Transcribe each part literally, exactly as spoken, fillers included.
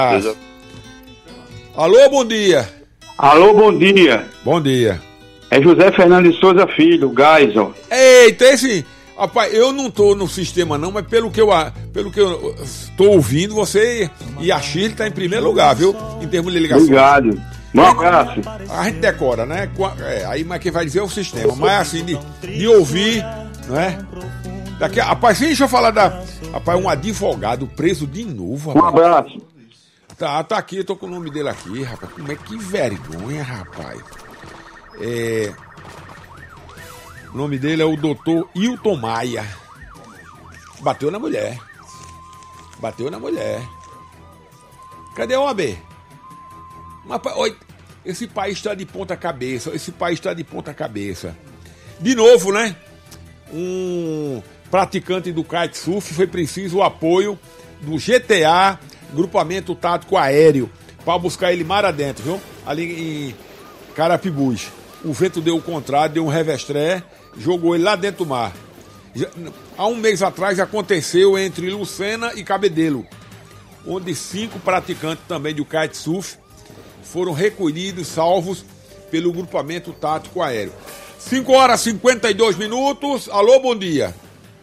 Alô, bom dia. Alô, bom dia. Bom dia. É José Fernando de Souza Filho, Geisel. Eita, esse... Rapaz, eu não tô no sistema não, mas pelo que eu, pelo que eu tô ouvindo, você e a Shirley tá em primeiro lugar, viu? Em termos de ligação. Obrigado. Um abraço. A gente decora, né? É, aí, mas quem vai dizer é o sistema. Mas assim, de, de ouvir, não é? Daqui, rapaz, deixa eu falar da... Rapaz, um advogado preso de novo, rapaz. Um abraço. Tá, tá aqui, eu tô com o nome dele aqui, rapaz. Como é que vergonha, rapaz. É... O nome dele é o doutor Hilton Maia. Bateu na mulher. Bateu na mulher. Cadê o O A B? Mas, oi, esse país está de ponta cabeça. Esse país está de ponta cabeça. De novo, né? Um praticante do kitesurf foi preciso o apoio do G T A, Grupamento Tático Aéreo, para buscar ele mar adentro, viu? Ali em Carapibus. O vento deu o contrário, deu um revestré, jogou ele lá dentro do mar. Já, há um mês atrás aconteceu entre Lucena e Cabedelo, onde cinco praticantes também do kitesurf foram recolhidos, salvos pelo Grupamento Tático Aéreo. cinco horas e cinquenta e dois minutos. Alô, bom dia.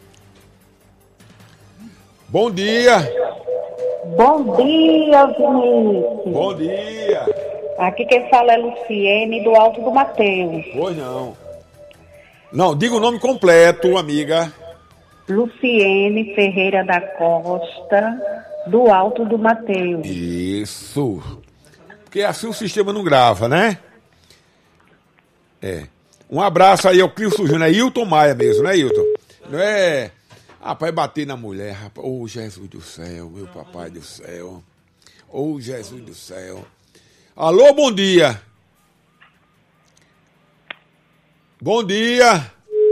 Bom dia. Bom dia, Vinícius. Bom dia. Aqui quem fala é Luciene, do Alto do Mateus. Pois não. Não, diga o nome completo, amiga. Luciene Ferreira da Costa, do Alto do Mateus. Isso. Porque assim o sistema não grava, né? É. Um abraço aí ao Clício Júnior. É Hilton Maia mesmo, né, Hilton? Não é... Rapaz, bater na mulher, rapaz. Ô, oh, Jesus do céu, meu papai do céu. Ô, oh, Jesus do céu. Alô, bom dia. Bom dia.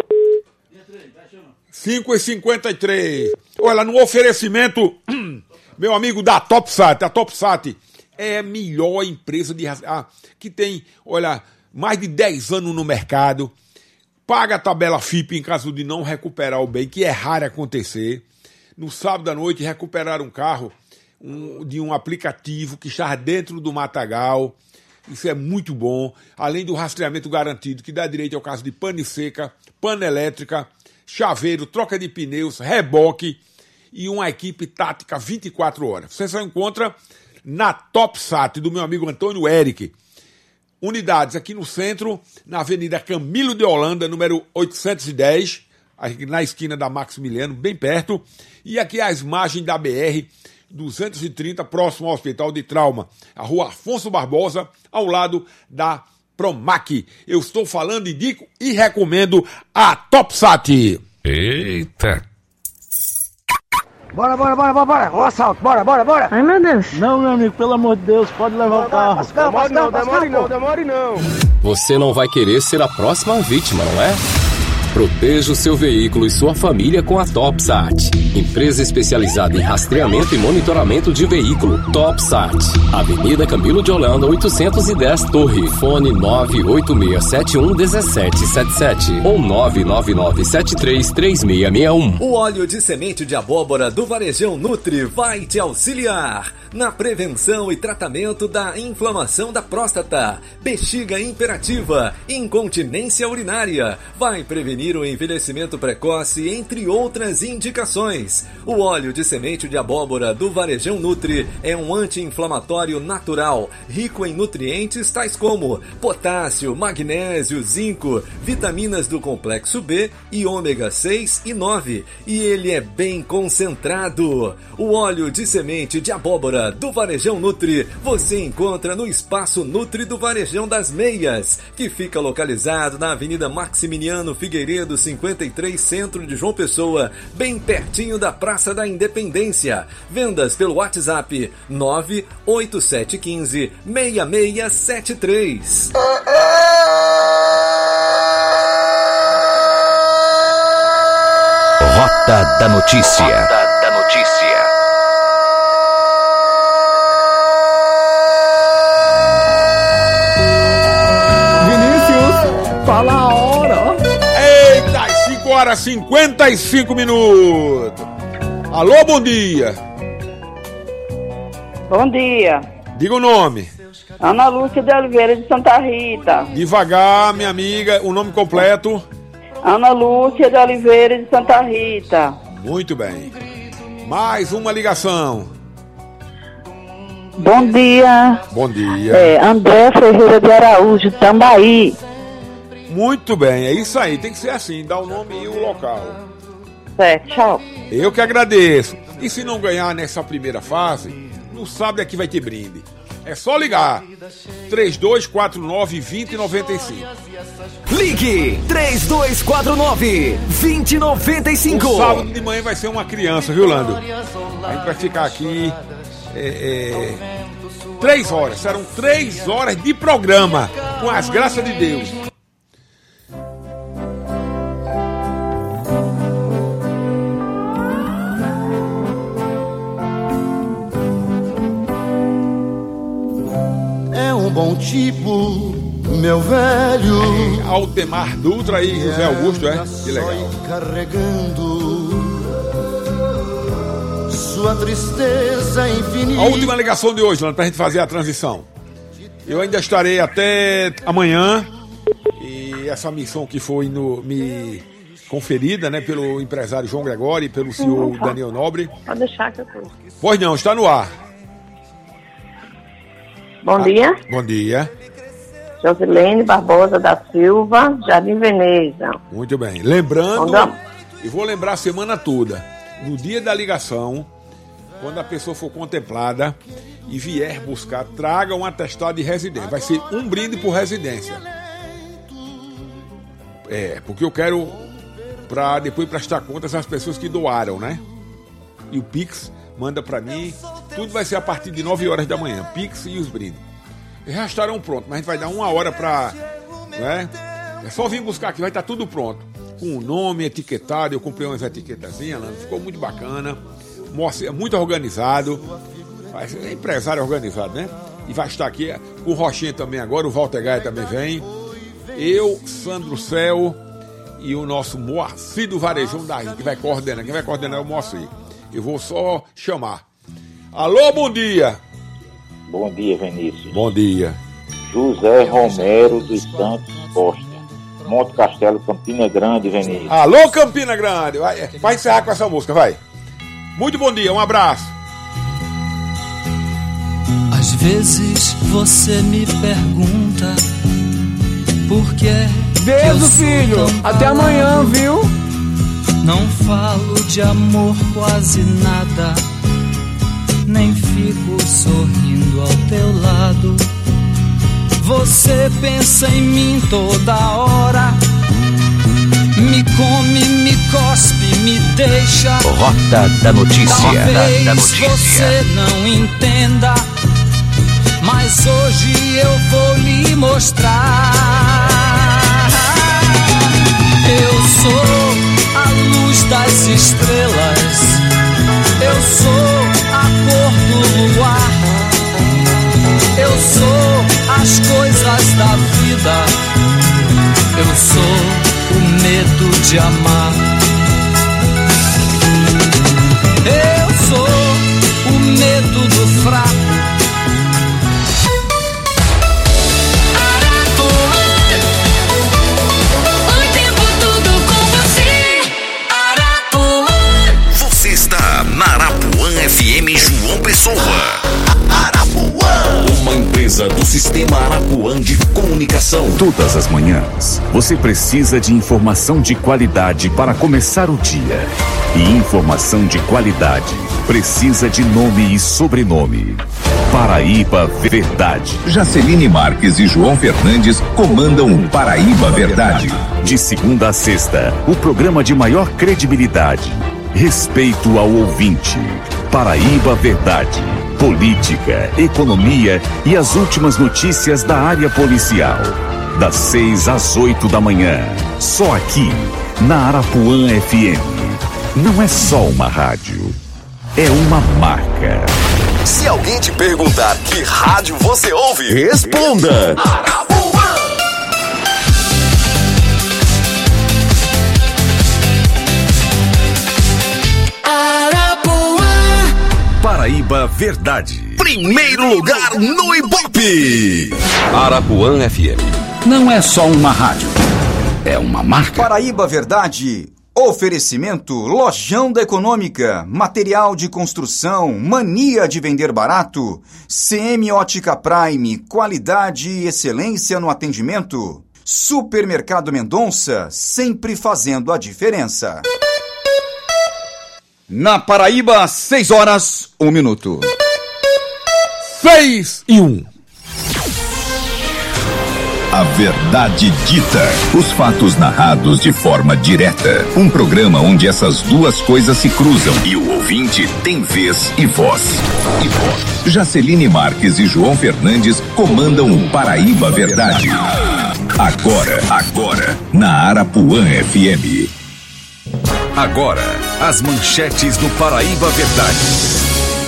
cinco e cinquenta e três. Olha, no oferecimento, meu amigo da TopSat. A TopSat é a melhor empresa de ah, que tem, olha, mais de dez anos no mercado. Paga a tabela F I P em caso de não recuperar o bem, que é raro acontecer. No sábado à noite, recuperaram um carro um, de um aplicativo que está dentro do matagal. Isso é muito bom. Além do rastreamento garantido, que dá direito ao caso de pane seca, pane elétrica, chaveiro, troca de pneus, reboque e uma equipe tática vinte e quatro horas. Você só encontra na TopSat, do meu amigo Antônio Eric. Unidades aqui no centro, na Avenida Camilo de Holanda, número oitocentos e dez, aqui na esquina da Maximiliano, bem perto. E aqui às margens da B R duzentos e trinta, próximo ao Hospital de Trauma, a rua Afonso Barbosa, ao lado da Promac. Eu estou falando, indico e recomendo a TopSat. Eita! Bora, bora, bora, bora, bora, o assalto, bora, bora, bora. Ai, meu Deus. Não, meu amigo, pelo amor de Deus, pode levar bora, o carro. Pascal, demore Pascal, não, Pascal, demore não, demore não. Você não vai querer ser a próxima vítima, não é? Proteja o seu veículo e sua família com a TopSat. Empresa especializada em rastreamento e monitoramento de veículo. TopSat. Avenida Camilo de Holanda, oitocentos e dez, Torre. Fone nove oito seis sete um um sete sete sete ou nove nove nove sete três três seis seis um. O óleo de semente de abóbora do Varejão Nutri vai te auxiliar na prevenção e tratamento da inflamação da próstata, bexiga imperativa, incontinência urinária. Vai prevenir o envelhecimento precoce, entre outras indicações. O óleo de semente de abóbora do Varejão Nutri é um anti-inflamatório natural, rico em nutrientes tais como potássio, magnésio, zinco, vitaminas do complexo B e ômega seis e nove. E ele é bem concentrado. O óleo de semente de abóbora do Varejão Nutri você encontra no Espaço Nutri do Varejão das Meias, que fica localizado na Avenida Maximiliano Figueiredo cinquenta e três, centro de João Pessoa, bem pertinho da Praça da Independência. Vendas pelo WhatsApp nove oito sete um cinco seis seis sete três. Rota da Notícia. Rota da Notícia. Vinícius, fala a hora. Eita, cinco horas e cinquenta e cinco minutos. Alô, bom dia. Bom dia. Diga o nome. Ana Lúcia de Oliveira de Santa Rita. Devagar, minha amiga, o nome completo. Ana Lúcia de Oliveira de Santa Rita. Muito bem. Mais uma ligação. Bom dia. Bom dia. É, André Ferreira de Araújo, Tambaí. Muito bem, é isso aí, tem que ser assim, dá o nome e o local. Certo, tchau. Eu que agradeço. E se não ganhar nessa primeira fase, no sábado aqui vai ter brinde. É só ligar. três dois quatro nove, dois zero nove cinco. Ligue três dois quatro nove, dois zero nove cinco. O sábado de manhã vai ser uma criança, viu, Lando? A gente vai ficar aqui é, é, três horas. Serão três horas de programa, com as graças de Deus. É um bom tipo, meu velho. É, Altemar Dutra e José Augusto, é? Que legal. Carregando sua tristeza infinita. A última ligação de hoje, Lando, pra gente fazer a transição. Eu ainda estarei até amanhã. E essa missão que foi no, me conferida, né, pelo empresário João Gregório e pelo senhor Daniel Nobre. Pode deixar que eu tô. Pois não, está no ar. Bom dia. Bom dia. Josilene Barbosa da Silva, Jardim Veneza. Muito bem. Lembrando, Bom, e vou lembrar a semana toda, no dia da ligação, quando a pessoa for contemplada e vier buscar, traga um atestado de residência. Vai ser um brinde por residência. É, porque eu quero para depois prestar contas às pessoas que doaram, né? E o Pix manda para mim. Tudo vai ser a partir de nove horas da manhã. Pix e os brindes. Já estarão prontos, mas a gente vai dar uma hora para, né? É só vir buscar aqui, vai estar tudo pronto. Com o nome etiquetado, eu comprei umas etiquetazinhas, ficou muito bacana. Mostra, muito organizado. É empresário organizado, né? E vai estar aqui com o Rochinha também agora, o Walter Gaia também vem. Eu, Sandro Céu e o nosso Moacir do Varejão da Rio, que vai coordenar. Quem vai coordenar é o Moacir. Eu vou só chamar. Alô, bom dia. Bom dia, Vinícius. Bom dia. José Romero dos Santos Costa, Monte Castelo, Campina Grande, Vinícius. Alô, Campina Grande. Vai, vai encerrar com essa música, vai. Muito bom dia, um abraço. Às vezes você me pergunta por que Beijo, filho. Até amanhã, viu? Não falo de amor quase nada, nem fico sorrindo ao teu lado. Você pensa em mim toda hora, me come, me cospe, me deixa. Rota da notícia. Talvez da notícia. Você não entenda, mas hoje eu vou lhe mostrar. Eu sou a luz das estrelas, eu sou a cor do luar, eu sou as coisas da vida, eu sou o medo de amar. Eu sou o medo do fraco. Na Arapuã F M João Pessoa. Arapuã, uma empresa do Sistema Arapuã de Comunicação. Todas as manhãs, você precisa de informação de qualidade para começar o dia. E informação de qualidade precisa de nome e sobrenome. Paraíba Verdade. Jaceline Marques e João Fernandes comandam o Paraíba Verdade. De segunda a sexta, o programa de maior credibilidade. Respeito ao ouvinte. Paraíba Verdade. Política, economia e as últimas notícias da área policial. Das seis às oito da manhã. Só aqui, na Arapuã F M. Não é só uma rádio. É uma marca. Se alguém te perguntar que rádio você ouve, responda. Arapuã. Paraíba Verdade. primeiro lugar no Ibope. Arapuã F M. Não é só uma rádio, é uma marca. Paraíba Verdade. Oferecimento Lojão da Econômica, material de construção, mania de vender barato, C M Ótica Prime, qualidade e excelência no atendimento. Supermercado Mendonça, sempre fazendo a diferença. Na Paraíba, seis horas, um minuto. Seis e um. A Verdade Dita. Os fatos narrados de forma direta. Um programa onde essas duas coisas se cruzam e o ouvinte tem vez e voz. E voz. Jaceline Marques e João Fernandes comandam o Paraíba Verdade. Agora, agora, na Arapuã F M. Agora, as manchetes do Paraíba Verdade.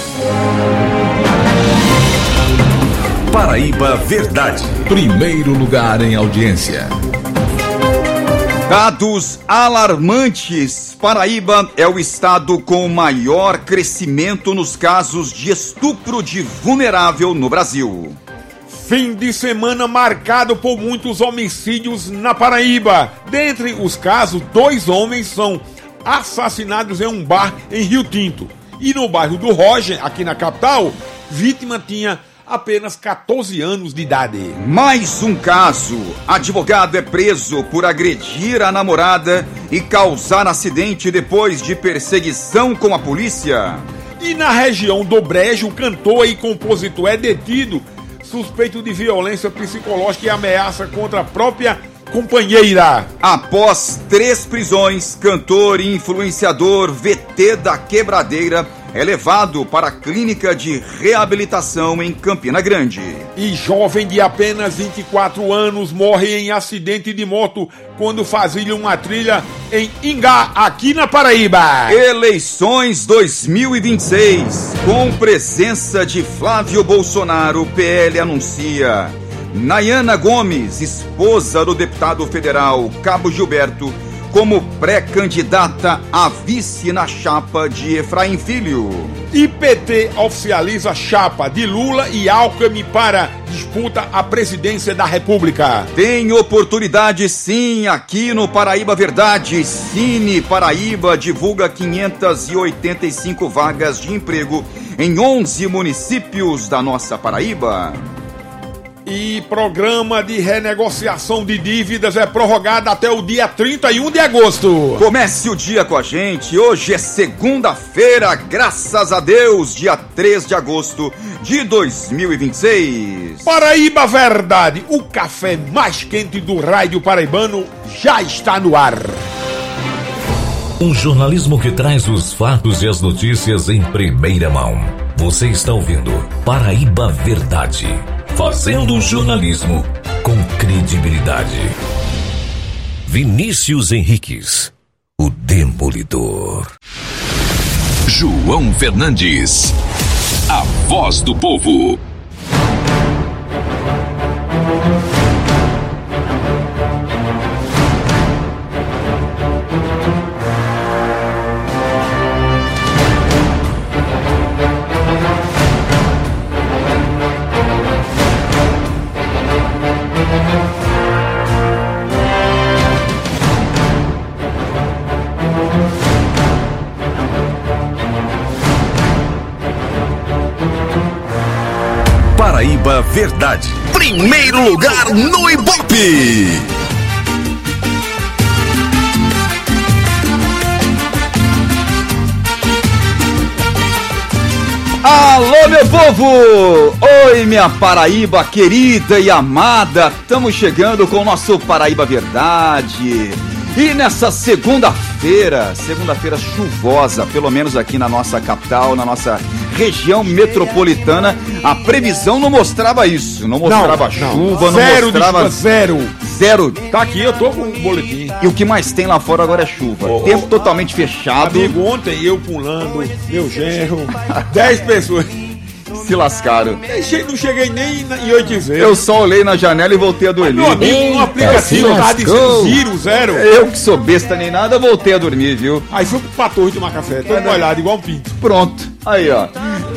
Paraíba Verdade. Primeiro lugar em audiência. Dados alarmantes. Paraíba é o estado com maior crescimento nos casos de estupro de vulnerável no Brasil. Fim de semana marcado por muitos homicídios na Paraíba. Dentre os casos, dois homens são assassinados em um bar em Rio Tinto. E no bairro do Roger, aqui na capital, vítima tinha apenas catorze anos de idade. Mais um caso. Advogado é preso por agredir a namorada e causar acidente depois de perseguição com a polícia. E na região do Brejo, o cantor e compositor é detido, suspeito de violência psicológica e ameaça contra a própria companheira. Após três prisões, cantor e influenciador V T da Quebradeira é levado para a clínica de reabilitação em Campina Grande. E jovem de apenas vinte e quatro anos morre em acidente de moto quando fazia uma trilha em Ingá, aqui na Paraíba. Eleições dois mil e vinte e seis. Com presença de Flávio Bolsonaro, o P L anuncia Nayana Gomes, esposa do deputado federal Cabo Gilberto, como pré-candidata a vice na chapa de Efraim Filho. I P T oficializa a chapa de Lula e Alckmin para disputa a presidência da República. Tem oportunidade sim aqui no Paraíba Verdade. Cine Paraíba divulga quinhentas e oitenta e cinco vagas de emprego em onze municípios da nossa Paraíba. E programa de renegociação de dívidas é prorrogado até o dia trinta e um de agosto. Comece o dia com a gente. Hoje é segunda-feira, graças a Deus, dia três de agosto de dois mil e vinte e seis. Paraíba Verdade, o café mais quente do rádio paraibano já está no ar. Um jornalismo que traz os fatos e as notícias em primeira mão. Você está ouvindo Paraíba Verdade. Fazendo jornalismo com credibilidade. Vinícius Henriques, o Demolidor. João Fernandes, a voz do povo. Paraíba Verdade. Primeiro lugar no Ibope. Alô, meu povo! Oi, minha Paraíba querida e amada. Estamos chegando com o nosso Paraíba Verdade. E nessa segunda-feira, segunda-feira chuvosa, pelo menos aqui na nossa capital, na nossa região metropolitana, a previsão não mostrava isso, não mostrava não, chuva, não, zero mostrava... De chuva, zero. Zero. Tá aqui, eu tô com um boletim. E o que mais tem lá fora agora é chuva. Oh, Tempo oh, totalmente fechado. Amigo, ontem eu pulando, meu genro, dez pessoas... Se lascaram. Não cheguei nem em oito vezes. Eu só olhei na janela e voltei a dormir. Meu amigo, um aplicativo tá dizendo zero, zero. Eu que sou besta nem nada, voltei a dormir, viu? Aí fui pra torre tomar café, tô molhado igual um pinto. Pronto, aí ó.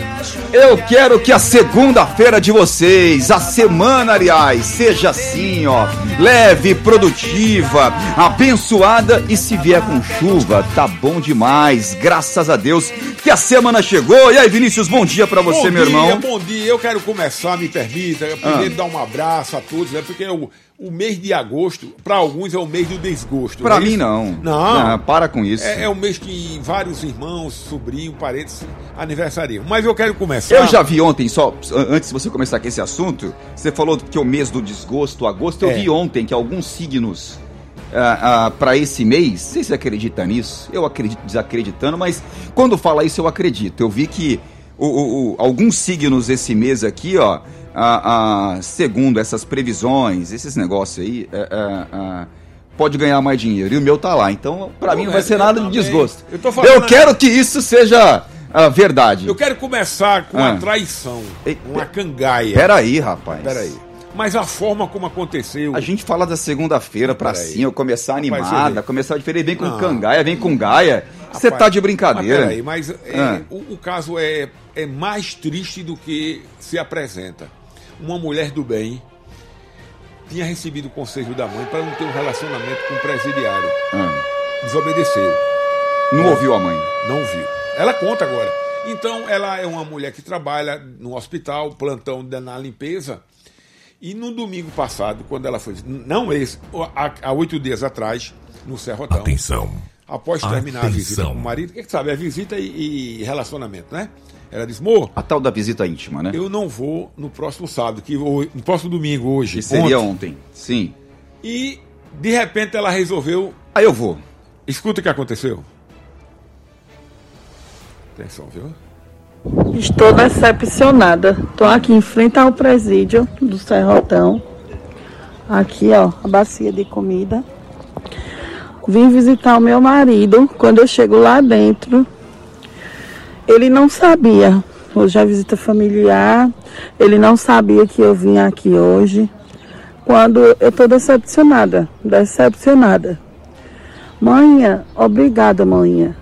Eu quero que a segunda-feira de vocês, a semana, aliás, seja assim, ó, leve, produtiva, abençoada e se vier com chuva, tá bom demais, graças a Deus que a semana chegou. E aí, Vinícius, bom dia pra você, bom meu dia, irmão. Bom dia, eu quero começar, me permita, primeiro ah. dar um abraço a todos, né, porque o, o mês de agosto, pra alguns é o mês do desgosto. Pra não é mim isso? não. Não. Não, para com isso. É, é um mês que vários irmãos, sobrinhos, parentes aniversariam. Mas eu quero começar. Eu já vi ontem, só antes de você começar com esse assunto, você falou que é o mês do desgosto, agosto. Eu é. vi ontem que alguns signos ah, ah, para esse mês, não sei se você acredita nisso, eu acredito desacreditando, mas quando fala isso eu acredito. Eu vi que o, o, o, alguns signos esse mês aqui, ó, ah, ah, segundo essas previsões, esses negócios aí, ah, ah, ah, pode ganhar mais dinheiro. E o meu tá lá, então pra mim não vai ser nada de desgosto. Eu, tô falando, eu quero que isso seja a verdade. Eu quero começar com ah. a traição, uma cangaia. Peraí, rapaz. Peraí. Mas a forma como aconteceu... A gente fala da segunda-feira pra cima, eu começar rapaz, animada, começar diferente, vem com não. cangaia, vem com gaia. Você tá de brincadeira. Mas peraí, mas é, ah. o, o caso é, é mais triste do que se apresenta. Uma mulher do bem tinha recebido o conselho da mãe para não ter um relacionamento com o presidiário. Ah. Desobedeceu. Não é. ouviu a mãe? Não ouviu. Ela conta agora. Então, ela é uma mulher que trabalha no hospital, plantão na limpeza. E no domingo passado, quando ela foi... Não esse, há, há oito dias atrás, no Serrotão. Atenção. Após terminar Atenção. a visita com o marido, que sabe, é visita e, e relacionamento, né? Ela disse, Mô... A tal da visita íntima, né? Eu não vou no próximo sábado, que, no próximo domingo, hoje. Que seria ontem. ontem, sim. E, de repente, ela resolveu... Aí eu vou. Escuta o que aconteceu. Atenção, viu? Estou decepcionada. Estou aqui em frente ao presídio do Serrotão. Aqui, ó, a bacia de comida. Vim visitar o meu marido. Quando eu chego lá dentro, ele não sabia. Hoje é a visita familiar. Ele não sabia que eu vim aqui hoje. Quando eu estou decepcionada. Decepcionada. Manhã, obrigada, manhã.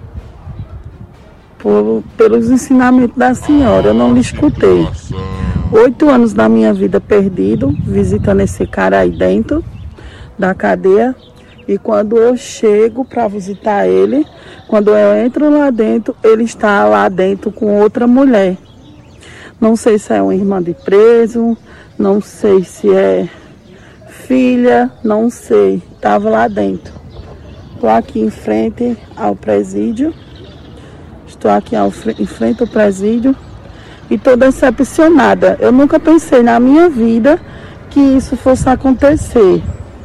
Por, pelos ensinamentos da senhora, eu não lhe escutei. Oito anos da minha vida perdido, visitando esse cara aí dentro da cadeia. E quando eu chego para visitar ele, quando eu entro lá dentro, ele está lá dentro com outra mulher. Não sei se é uma irmã de preso, não sei se é filha, não sei. Estava lá dentro. Estou aqui em frente ao presídio. Estou aqui ao, em frente ao presídio e estou decepcionada. Eu nunca pensei na minha vida que isso fosse acontecer.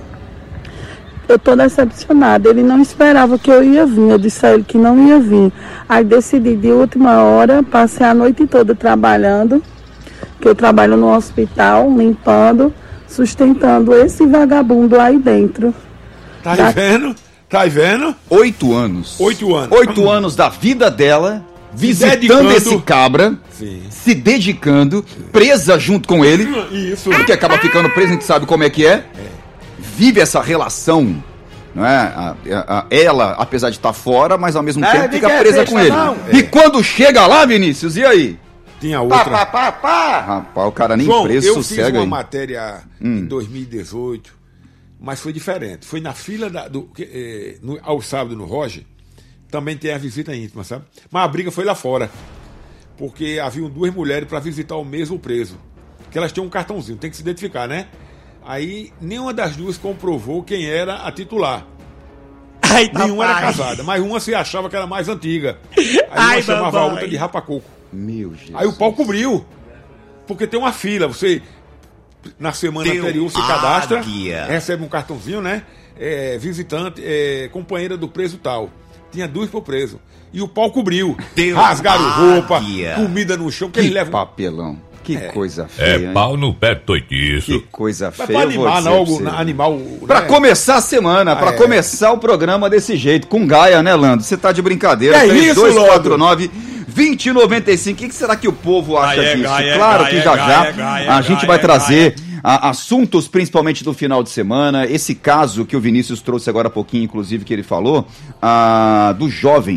Eu estou decepcionada. Ele não esperava que eu ia vir. Eu disse a ele que não ia vir. Aí decidi de última hora, passei a noite toda trabalhando, que eu trabalho no hospital, limpando, sustentando esse vagabundo aí dentro. Tá da... vendo? Tá vendo? Oito anos. Oito anos. Oito anos da vida dela, visitando esse cabra, sim. se dedicando, presa junto com ele. Isso. Porque acaba ficando presa, a gente sabe como é que é. é. Vive essa relação, não é? A, a, a, ela, apesar de estar fora, mas ao mesmo é, tempo fica presa com ele. Não. E é. quando chega lá, Vinícius, e aí? Tinha outra. Pá, pá, pá, pá. Rapaz, o cara nem João, preso eu sossega fiz uma aí. matéria hum. em dois mil e dezoito. Mas foi diferente. Foi na fila da, do, eh, no, ao sábado no Roger. Também tem a visita íntima, sabe? Mas a briga foi lá fora. Porque haviam duas mulheres para visitar o mesmo preso. Que elas tinham um cartãozinho, tem que se identificar, né? Aí nenhuma das duas comprovou quem era a titular. Ai, nenhuma papai. Era casada, mas uma se achava que era mais antiga. Aí Ai, uma chamava papai. a outra de rapacoco. Meu Jesus. Aí o pau cobriu. Porque tem uma fila, você... Na semana Deu anterior se cadastra, águia. recebe um cartãozinho, né? É, visitante, é, companheira do preso tal. Tinha duas pro preso. E o pau cobriu. Deu Rasgaram águia. roupa, comida no chão. Que, que eles levam... papelão. Que é. coisa feia. É hein? pau no pé toitiço. Que coisa Mas feia. pra animar, não, algo, animal. Pra né? começar a semana, ah, pra é. começar o programa desse jeito, com gaia, né, Lando? Você tá de brincadeira. É isso, dois quatro nove, vinte e noventa e cinco. O que, que será que o povo acha gaia, disso? Gaia, claro gaia, que já gaia, já gaia, gaia, a gente gaia, vai trazer gaia. A, assuntos, principalmente do final de semana. Esse caso que o Vinícius trouxe agora há pouquinho, inclusive, que ele falou, a, do jovem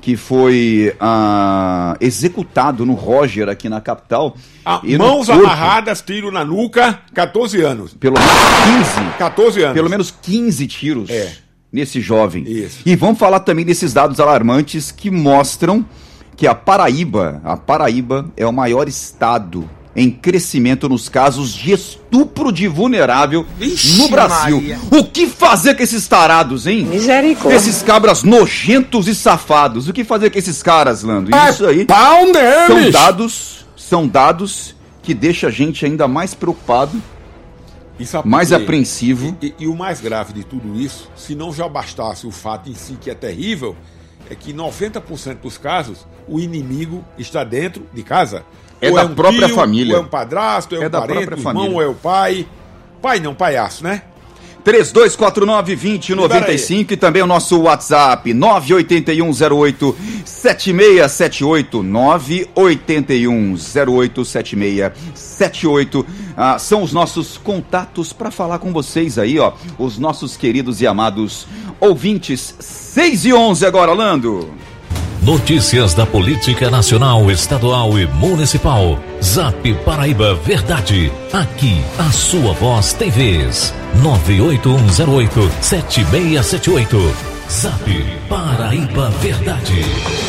que foi ah, executado no Roger, aqui na capital. Ah, e mãos corpo, amarradas, tiro na nuca, catorze anos. Pelo menos quinze. catorze anos. Pelo menos quinze tiros é. nesse jovem. Isso. E vamos falar também desses dados alarmantes que mostram que a Paraíba, a Paraíba é o maior estado em crescimento nos casos de estupro de vulnerável Ixi, no Brasil. Maria. O que fazer com esses tarados, hein? Misericórdia. Esses cabras nojentos e safados. O que fazer com esses caras, Lando? É Isso aí pau deles. são dados, são dados que deixam a gente ainda mais preocupado, mais apreensivo. E, e, e o mais grave de tudo isso, se não já bastasse o fato em si que é terrível, é que noventa por cento dos casos, o inimigo está dentro de casa. É ou da é um própria tio, família. Ou é um padrasto, ou é, é um da parente, própria o família. irmão, ou é o pai. Pai não, palhaço, né? três dois quatro nove, dois zero nove cinco e também o nosso WhatsApp nove oito um zero oito sete seis sete oito nove oito um zero oito sete seis sete oito. Ah, são os nossos contatos para falar com vocês aí, ó, os nossos queridos e amados ouvintes. Seis e onze agora, Lando. Notícias da política nacional, estadual e municipal. Zap Paraíba Verdade. Aqui a sua voz tem vez. nove oito um zero oito sete seis sete oito. Zap Paraíba Verdade.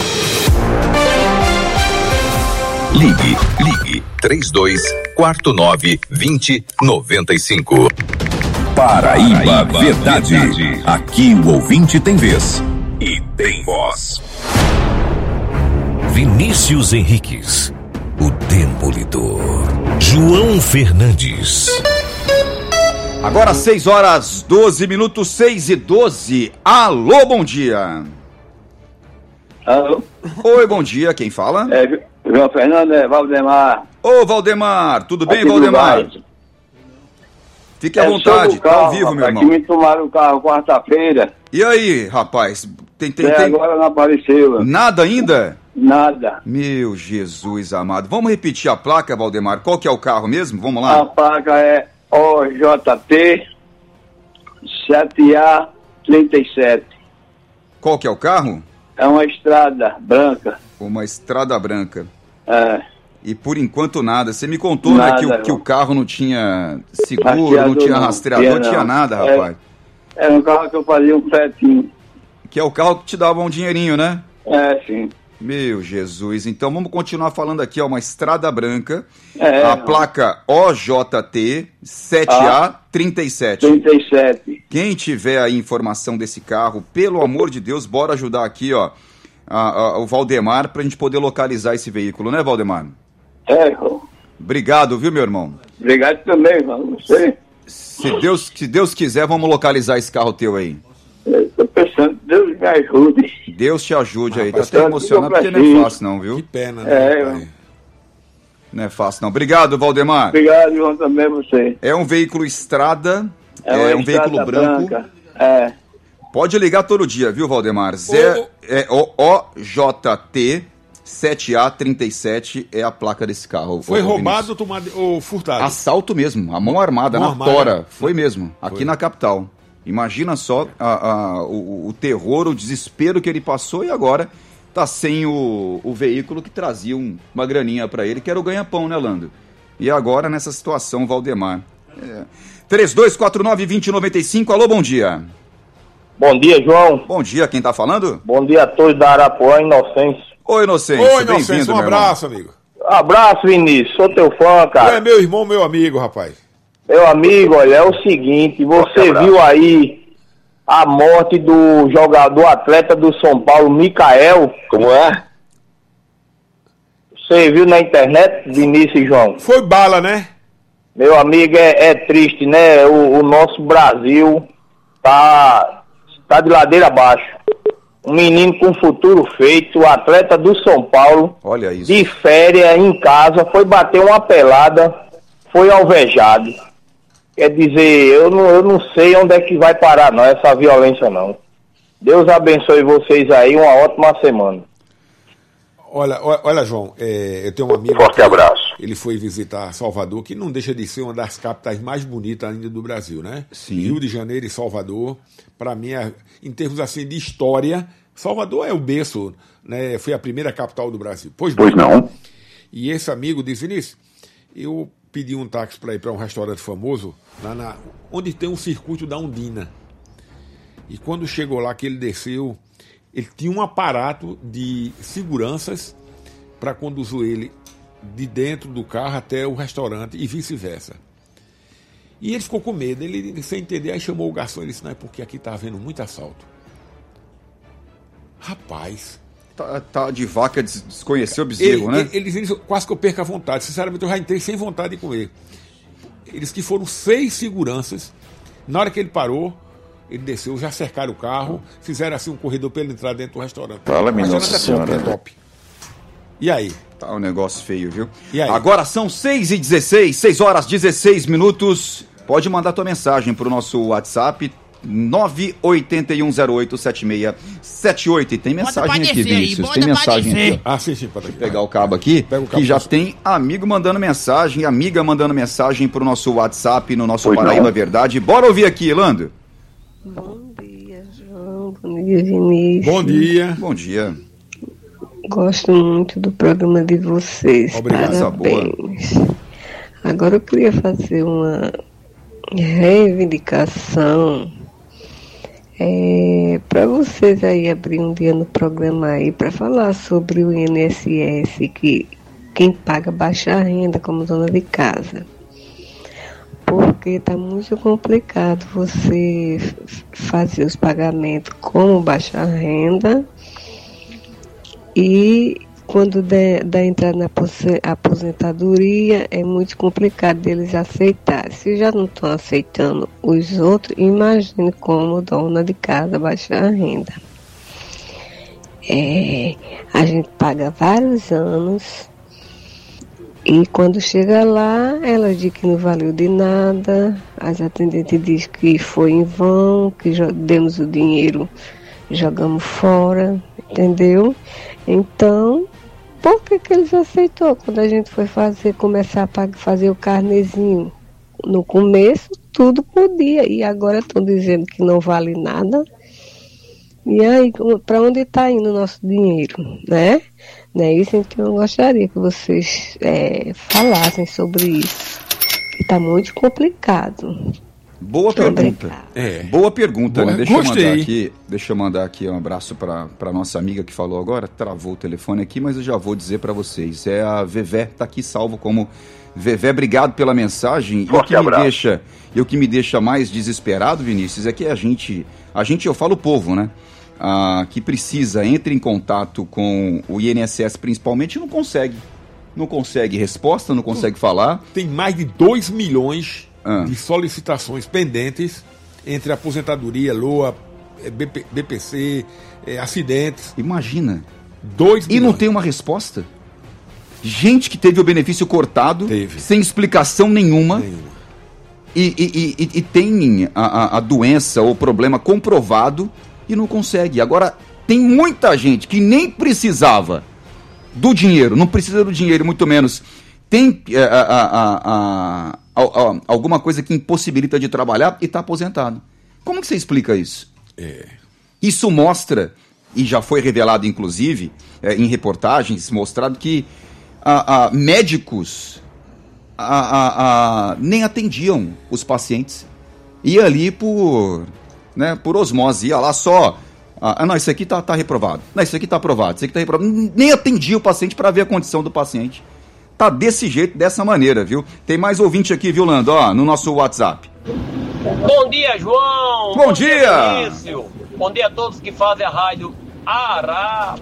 Ligue, ligue três dois quatro nove dois zero nove cinco. Paraíba Verdade. Aqui o ouvinte tem vez e tem voz. Vinícius Henriques, o Demolidor. João Fernandes. Agora seis horas, doze minutos, seis e doze. Alô, bom dia. Alô. Oi, bom dia, quem fala? É, João Fernandes, é Valdemar. Ô, Valdemar, tudo bem, Aqui Valdemar? Fique à é, vontade, carro, tá ao vivo, rapaz, meu irmão. Aqui me tomaram o carro quarta-feira. E aí, rapaz? Tem, tem, Até tem... agora não apareceu. Nada ainda? Nada. Meu Jesus amado. Vamos repetir a placa, Valdemar? Qual que é o carro mesmo? Vamos lá. A placa é O J T sete A trinta e sete. Qual que é o carro? É uma estrada branca. Uma estrada branca. É. E por enquanto nada. Você me contou, nada, né, que, o, que o carro não tinha seguro, não tinha rastreador, não tinha nada, rapaz. É, era um carro que eu fazia um fretinho. Que é o carro que te dava um dinheirinho, né? É, sim. Meu Jesus, então vamos continuar falando aqui, ó, uma estrada branca, é, a placa O J T sete A trinta e sete. trinta e sete. Quem tiver aí informação desse carro, pelo amor de Deus, bora ajudar aqui, ó, a, a, o Valdemar pra gente poder localizar esse veículo, né, Valdemar? É, irmão. Obrigado, viu, meu irmão? Obrigado também, irmão. Você? Se Deus, se Deus quiser, vamos localizar esse carro teu aí. Eu tô pensando, Deus me ajude. Deus te ajude aí. Ah, tá até emocionado porque não é fácil não, viu? Que pena, né? É, pai? Não é fácil não. Obrigado, Valdemar. Obrigado, João, também você. É um veículo estrada, é, é um veículo branco. Branca. É. Pode ligar todo dia, viu, Valdemar? Zé, é o O J T sete A trinta e sete é a placa desse carro. Foi roubado ou, tomado, ou furtado? Assalto mesmo, a mão armada, mão na armada. Tora. Foi mesmo, aqui Foi. na capital. Imagina só a, a, o, o terror, o desespero que ele passou e agora tá sem o, o veículo que trazia um, uma graninha para ele, que era o ganha-pão, né, Lando? E agora nessa situação, Valdemar. É. três dois quatro nove dois zero nove cinco, alô, bom dia. Bom dia, João. Bom dia, quem tá falando? Bom dia a todos da Arapuã, Inocêncio. Oi, Inocêncio. Oi, Inocêncio, um abraço, amigo. Abraço, Vinícius, sou teu fã, cara. Tu é meu irmão, meu amigo, rapaz. Meu amigo, olha, é o seguinte, você viu aí a morte do jogador atleta do São Paulo, Micael? Como é? Você viu na internet, Vinícius e João? Foi bala, né? Meu amigo, é, é triste, né? O, o nosso Brasil tá, tá de ladeira abaixo. Um menino com futuro feito, atleta do São Paulo, olha isso, de férias em casa, foi bater uma pelada, foi alvejado. Quer dizer, eu não, eu não sei onde é que vai parar, não, essa violência, não. Deus abençoe vocês aí, uma ótima semana. Olha, olha, João, é, eu tenho um amigo... Forte abraço. Ele foi visitar Salvador, que não deixa de ser uma das capitais mais bonitas ainda do Brasil, né? Sim. Rio de Janeiro e Salvador, para mim, é, em termos assim de história, Salvador é o berço, né? Foi a primeira capital do Brasil. Pois, pois bem, não. E esse amigo disse, Vinícius, eu pedi um táxi para ir para um restaurante famoso, lá na, onde tem um circuito da Undina. E quando chegou lá, que ele desceu, ele tinha um aparato de seguranças para conduzir ele de dentro do carro até o restaurante e vice-versa. E ele ficou com medo, ele sem entender, aí chamou o garçom e disse, não, é porque aqui está havendo muito assalto. Rapaz... Tá, tá de vaca des- desconheceu o bezerro, ele, né? Eles ele, ele, quase que eu perco a vontade. Sinceramente, eu já entrei sem vontade de comer. Eles que foram seis seguranças. Na hora que ele parou, ele desceu, já cercaram o carro, fizeram assim um corredor para ele entrar dentro do restaurante. Fala, minha Nossa Nossa Senhora. É top. E aí? Tá um negócio feio, viu? E aí? Agora são seis e dezesseis, seis horas e dezesseis minutos. Pode mandar tua mensagem pro nosso WhatsApp nove oito um zero oito sete seis sete oito. E tem mensagem aqui, Vinícius. Tem mensagem aqui. Ah, sim, sim, pode pegar o cabo aqui. Pega o cabo, que já posso... tem amigo mandando mensagem, amiga mandando mensagem pro nosso WhatsApp, no nosso Pois Paraíba não. Verdade. Bora ouvir aqui, Lando. Bom dia, João. Bom dia, Vinícius. Bom dia. Bom dia. Gosto muito do programa de vocês. Obrigado, parabéns. Agora eu queria fazer uma reivindicação é, para vocês aí abrir um dia no programa aí para falar sobre o I N S S, que quem paga baixa renda como dona de casa. Porque está muito complicado você fazer os pagamentos como baixa renda e quando dá entrada na aposentadoria é muito complicado deles aceitarem. Se já não estão aceitando os outros, imagine como dona de casa baixa renda. É, a gente paga vários anos e quando chega lá, ela diz que não valeu de nada, as atendentes dizem que foi em vão, que demos o dinheiro, jogamos fora, entendeu? Então, por que que eles aceitou quando a gente foi fazer, começar a fazer o carnezinho? No começo, tudo podia, e agora estão dizendo que não vale nada. E aí, para onde está indo o nosso dinheiro, né? Não é isso? Então eu gostaria que vocês é, falassem sobre isso, que está muito complicado. Boa pergunta. É. Boa pergunta, Boa, né? Deixa eu gostei. mandar aqui, deixa eu mandar aqui um abraço para para nossa amiga que falou agora, travou o telefone aqui, mas eu já vou dizer para vocês. É a Vevé, tá aqui salvo como Vevé, obrigado pela mensagem. E o que me deixa, e o que me deixa mais desesperado, Vinícius, é que a gente, a gente, eu falo o povo, né? Ah, que precisa, entre em contato com o I N S S principalmente, não consegue. Não consegue resposta, não consegue falar. Tem mais de dois milhões Ah. de solicitações pendentes entre aposentadoria, L O A, B P, B P C, eh, acidentes. Imagina. dois E não tem uma resposta? Gente que teve o benefício cortado, Teve. sem explicação nenhuma, Nenhuma. E, e, e, e tem a, a, a doença ou problema comprovado e não consegue. Agora, tem muita gente que nem precisava do dinheiro, não precisa do dinheiro, muito menos. Tem a, a, a, a, a, alguma coisa que impossibilita de trabalhar e está aposentado. Como que você explica isso? É. Isso mostra, e já foi revelado inclusive é, em reportagens, mostrado que a, a, médicos a, a, a, nem atendiam os pacientes. Ia ali por, né, por osmose, ia lá só... Ah, não, isso aqui tá, tá reprovado. Não, isso aqui tá aprovado, isso aqui tá reprovado. Nem atendia o paciente para ver a condição do paciente. Tá desse jeito, dessa maneira, viu? Tem mais ouvinte aqui, viu, Lando? Ó, no nosso WhatsApp. Bom dia, João. Bom, Bom dia. dia Vinícius. Bom dia a todos que fazem a rádio Arapuã.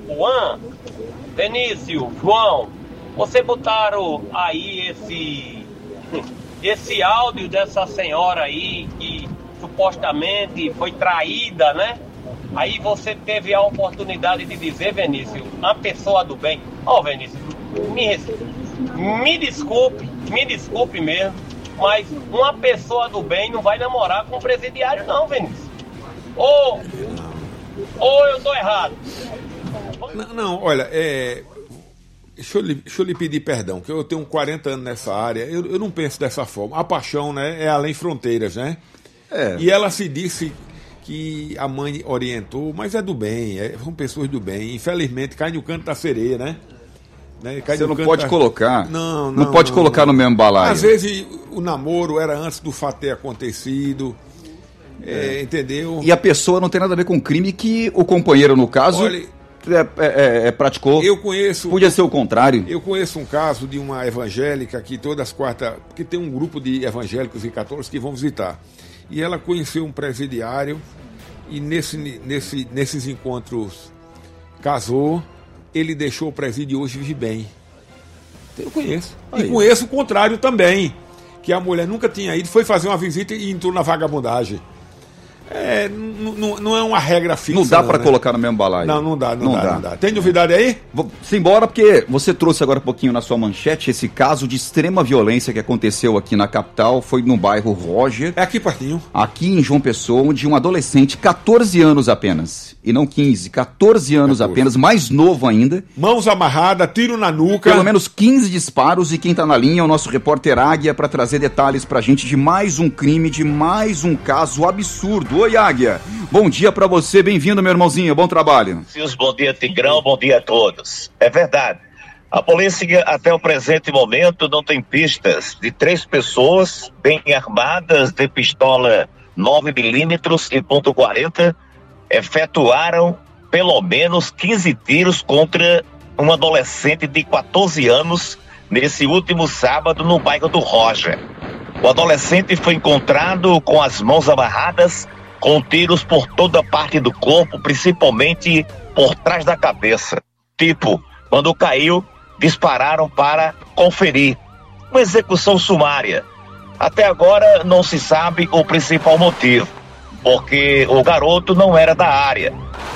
Vinícius, João, você botaram aí esse, esse áudio dessa senhora aí que supostamente foi traída, né? Aí você teve a oportunidade de dizer, Vinícius, uma pessoa do bem. Ó, oh, Vinícius, me, me desculpe, me desculpe mesmo, mas uma pessoa do bem não vai namorar com um presidiário não, Vinícius. Ou, ou eu tô errado. Não, não olha, é... Deixa eu, lhe, deixa eu lhe pedir perdão, que eu tenho quarenta anos nessa área, eu, eu não penso dessa forma. A paixão, né, é além fronteiras, né? É. E ela se disse... que que a mãe orientou, mas é do bem, é, são pessoas do bem. Infelizmente, cai no canto da sereia, né? né? Você não pode da... colocar. Não, não. Não pode não, colocar não. no mesmo balaio. Às vezes o namoro era antes do fato ter acontecido. É, é. Entendeu? E a pessoa não tem nada a ver com o crime que o companheiro, no caso, Olha, é, é, é, praticou. Eu conheço. Podia ser o contrário. Eu conheço um caso de uma evangélica que todas as quartas. Porque tem um grupo de evangélicos e católicos que vão visitar. E ela conheceu um presidiário. E nesse, nesse, nesses encontros casou. Ele deixou o presídio e hoje vive bem. Eu conheço. Aí. E conheço o contrário também. Que a mulher nunca tinha ido, foi fazer uma visita e entrou na vagabundagem. É, não é uma regra fixa. Não dá para né? colocar no mesmo balaio. Não, não dá, não, não, dá, dá. não dá. Tem novidade aí? Simbora, porque você trouxe agora um pouquinho na sua manchete esse caso de extrema violência que aconteceu aqui na capital, foi no bairro Roger. É aqui pertinho. Aqui em João Pessoa, onde um adolescente, catorze anos apenas, e não quinze, catorze anos catorze. Apenas, mais novo ainda. Mãos amarradas, tiro na nuca. Pelo menos quinze disparos, e quem tá na linha é o nosso repórter Águia para trazer detalhes pra gente de mais um crime, de mais um caso absurdo. Oi, Águia. Bom dia pra você, bem-vindo, meu irmãozinho, bom trabalho. Bom dia, Tigrão, bom dia a todos. É verdade, a polícia até o presente momento não tem pistas de três pessoas bem armadas de pistola nove milímetros e ponto quarenta efetuaram pelo menos quinze tiros contra um adolescente de quatorze anos nesse último sábado no bairro do Roger. O adolescente foi encontrado com as mãos amarradas, com tiros por toda parte do corpo, principalmente por trás da cabeça. Tipo, quando caiu, dispararam para conferir. Uma execução sumária. Até agora não se sabe o principal motivo, porque o garoto não era da área.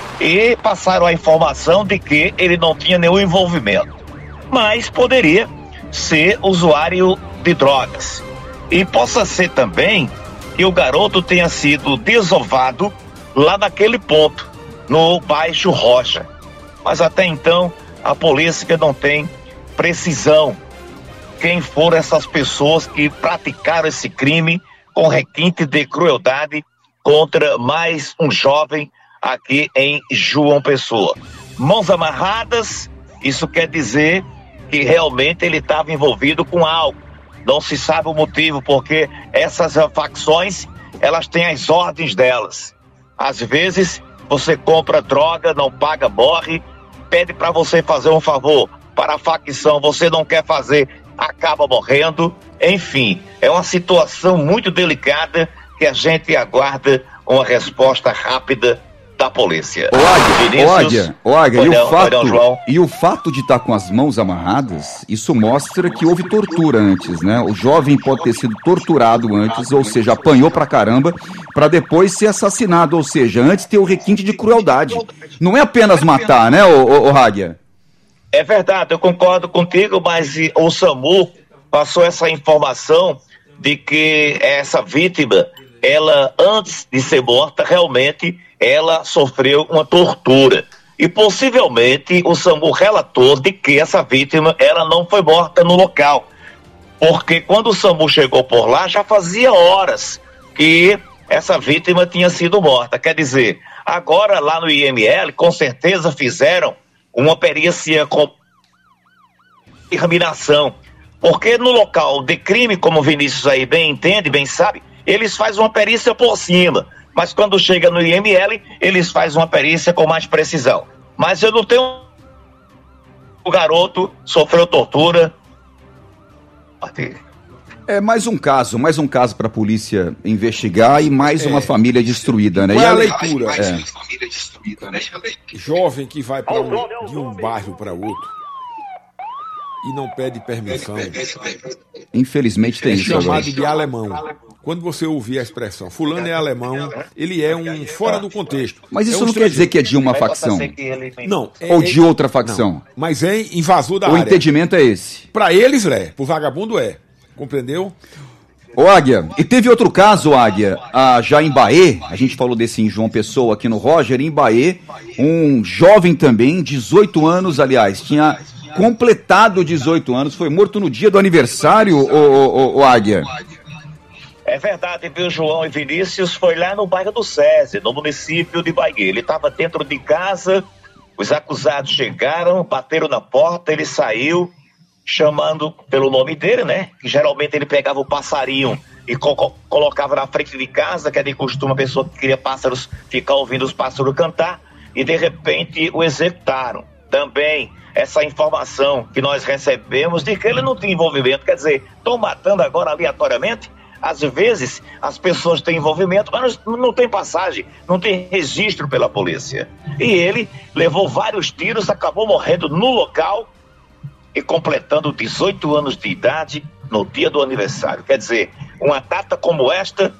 E passaram a informação de que ele não tinha nenhum envolvimento. Mas poderia ser usuário de drogas. E possa ser também que o garoto tenha sido desovado lá naquele ponto, no Baixo Rocha. Mas até então, a polícia não tem precisão quem foram essas pessoas que praticaram esse crime com requinte de crueldade contra mais um jovem aqui em João Pessoa. Mãos amarradas, isso quer dizer que realmente ele estava envolvido com algo. Não se sabe o motivo, porque essas facções, elas têm as ordens delas. Às vezes, você compra droga, não paga, morre, pede para você fazer um favor. Para a facção, você não quer fazer, acaba morrendo. Enfim, é uma situação muito delicada que a gente aguarda uma resposta rápida da polícia. Ô Águia, ô Águia, e, o fato, e o fato de estar com as mãos amarradas, isso mostra que houve tortura antes, né? O jovem pode ter sido torturado antes, ou seja, apanhou pra caramba, pra depois ser assassinado, ou seja, antes ter o requinte de crueldade. Não é apenas matar, né, ô, ô, ô Águia? É verdade, eu concordo contigo, mas o SAMU passou essa informação de que essa vítima, ela, antes de ser morta, realmente ela sofreu uma tortura. E possivelmente o SAMU relatou de que essa vítima, ela não foi morta no local. Porque quando o SAMU chegou por lá, já fazia horas que essa vítima tinha sido morta. Quer dizer, agora lá no I M L, com certeza fizeram uma perícia com examinação. Porque no local de crime, como o Vinícius aí bem entende, bem sabe, eles fazem uma perícia por cima. Mas quando chega no I M L, eles fazem uma perícia com mais precisão. Mas eu não tenho... O garoto sofreu tortura. É mais um caso, mais um caso para a polícia investigar e mais é. uma família destruída, né? Qual é a leitura? Mais é. uma família destruída, né? Jovem que vai pra um, de um bairro para outro e não pede permissão. Infelizmente tem é isso. É chamado agora. de alemão. Quando você ouvir a expressão fulano é alemão, ele é um fora do contexto. Mas isso é um não quer dizer que é de uma facção. Não. É, Ou de outra facção. Não, mas é invasor da o área. O entendimento é esse. Para eles é, pro vagabundo é. Compreendeu? Ô Águia, e teve outro caso, Águia, ah, já em Bahia, a gente falou desse em João Pessoa aqui no Roger, em Bahia, um jovem também, dezoito anos, aliás, tinha completado dezoito anos, foi morto no dia do aniversário, ô, ô, ô, ô Águia. É verdade, viu, João e Vinícius? Foi lá no bairro do SESI, no município de Bahia. Ele estava dentro de casa, os acusados chegaram, bateram na porta, ele saiu, chamando pelo nome dele, né? Que geralmente ele pegava o passarinho e co- colocava na frente de casa, que é de costume a pessoa que queria pássaros ficar ouvindo os pássaros cantar, e de repente o executaram. Também essa informação que nós recebemos de que ele não tinha envolvimento, quer dizer, estão matando agora aleatoriamente. Às vezes, as pessoas têm envolvimento, mas não, não tem passagem, não tem registro pela polícia. E ele levou vários tiros, acabou morrendo no local e completando dezoito anos de idade no dia do aniversário. Quer dizer, uma data como esta,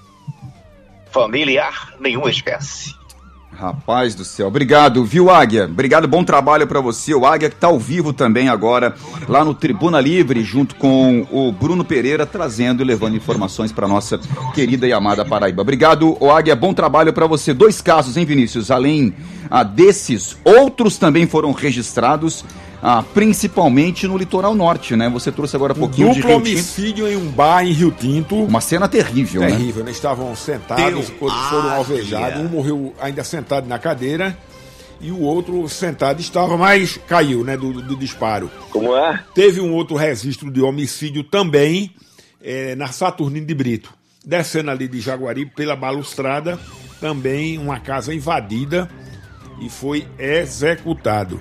familiar nenhum esquece. Rapaz do céu, obrigado, viu, Águia? Obrigado, bom trabalho pra você. O Águia que tá ao vivo também agora, lá no Tribuna Livre, junto com o Bruno Pereira, trazendo e levando informações pra nossa querida e amada Paraíba. Obrigado, o Águia, bom trabalho pra você. Dois casos, hein, Vinícius? Além ah, desses, outros também foram registrados, ah, principalmente no litoral norte, né? Você trouxe agora um pouquinho um de Rio homicídio em um bar em Rio Tinto. Uma cena terrível, né? Terrível, né? Estavam sentados, Teu foram águia. alvejados. Um morreu ainda sentado na cadeira e o outro sentado estava, mas caiu, né? Do, do disparo. Como é? Teve um outro registro de homicídio também é, na Saturnino de Brito. Descendo ali de Jaguari pela balustrada, também uma casa invadida e foi executado.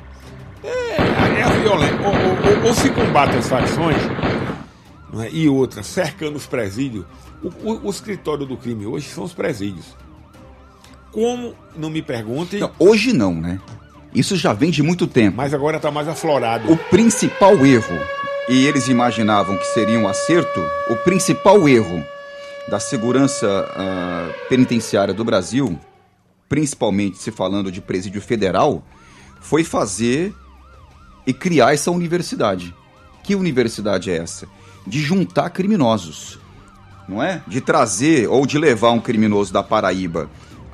É, é a violência. Ou, ou, ou se combate as facções, não é? E outra, cercando os presídios. O, o, o escritório do crime hoje são os presídios. Como, não me perguntem... Não, hoje não, né? Isso já vem de muito tempo. Mas agora está mais aflorado. O principal erro, e eles imaginavam que seria um acerto, o principal erro da segurança uh, penitenciária do Brasil, principalmente se falando de presídio federal, foi fazer e criar essa universidade. Que universidade é essa? De juntar criminosos, não é? De trazer ou de levar um criminoso da Paraíba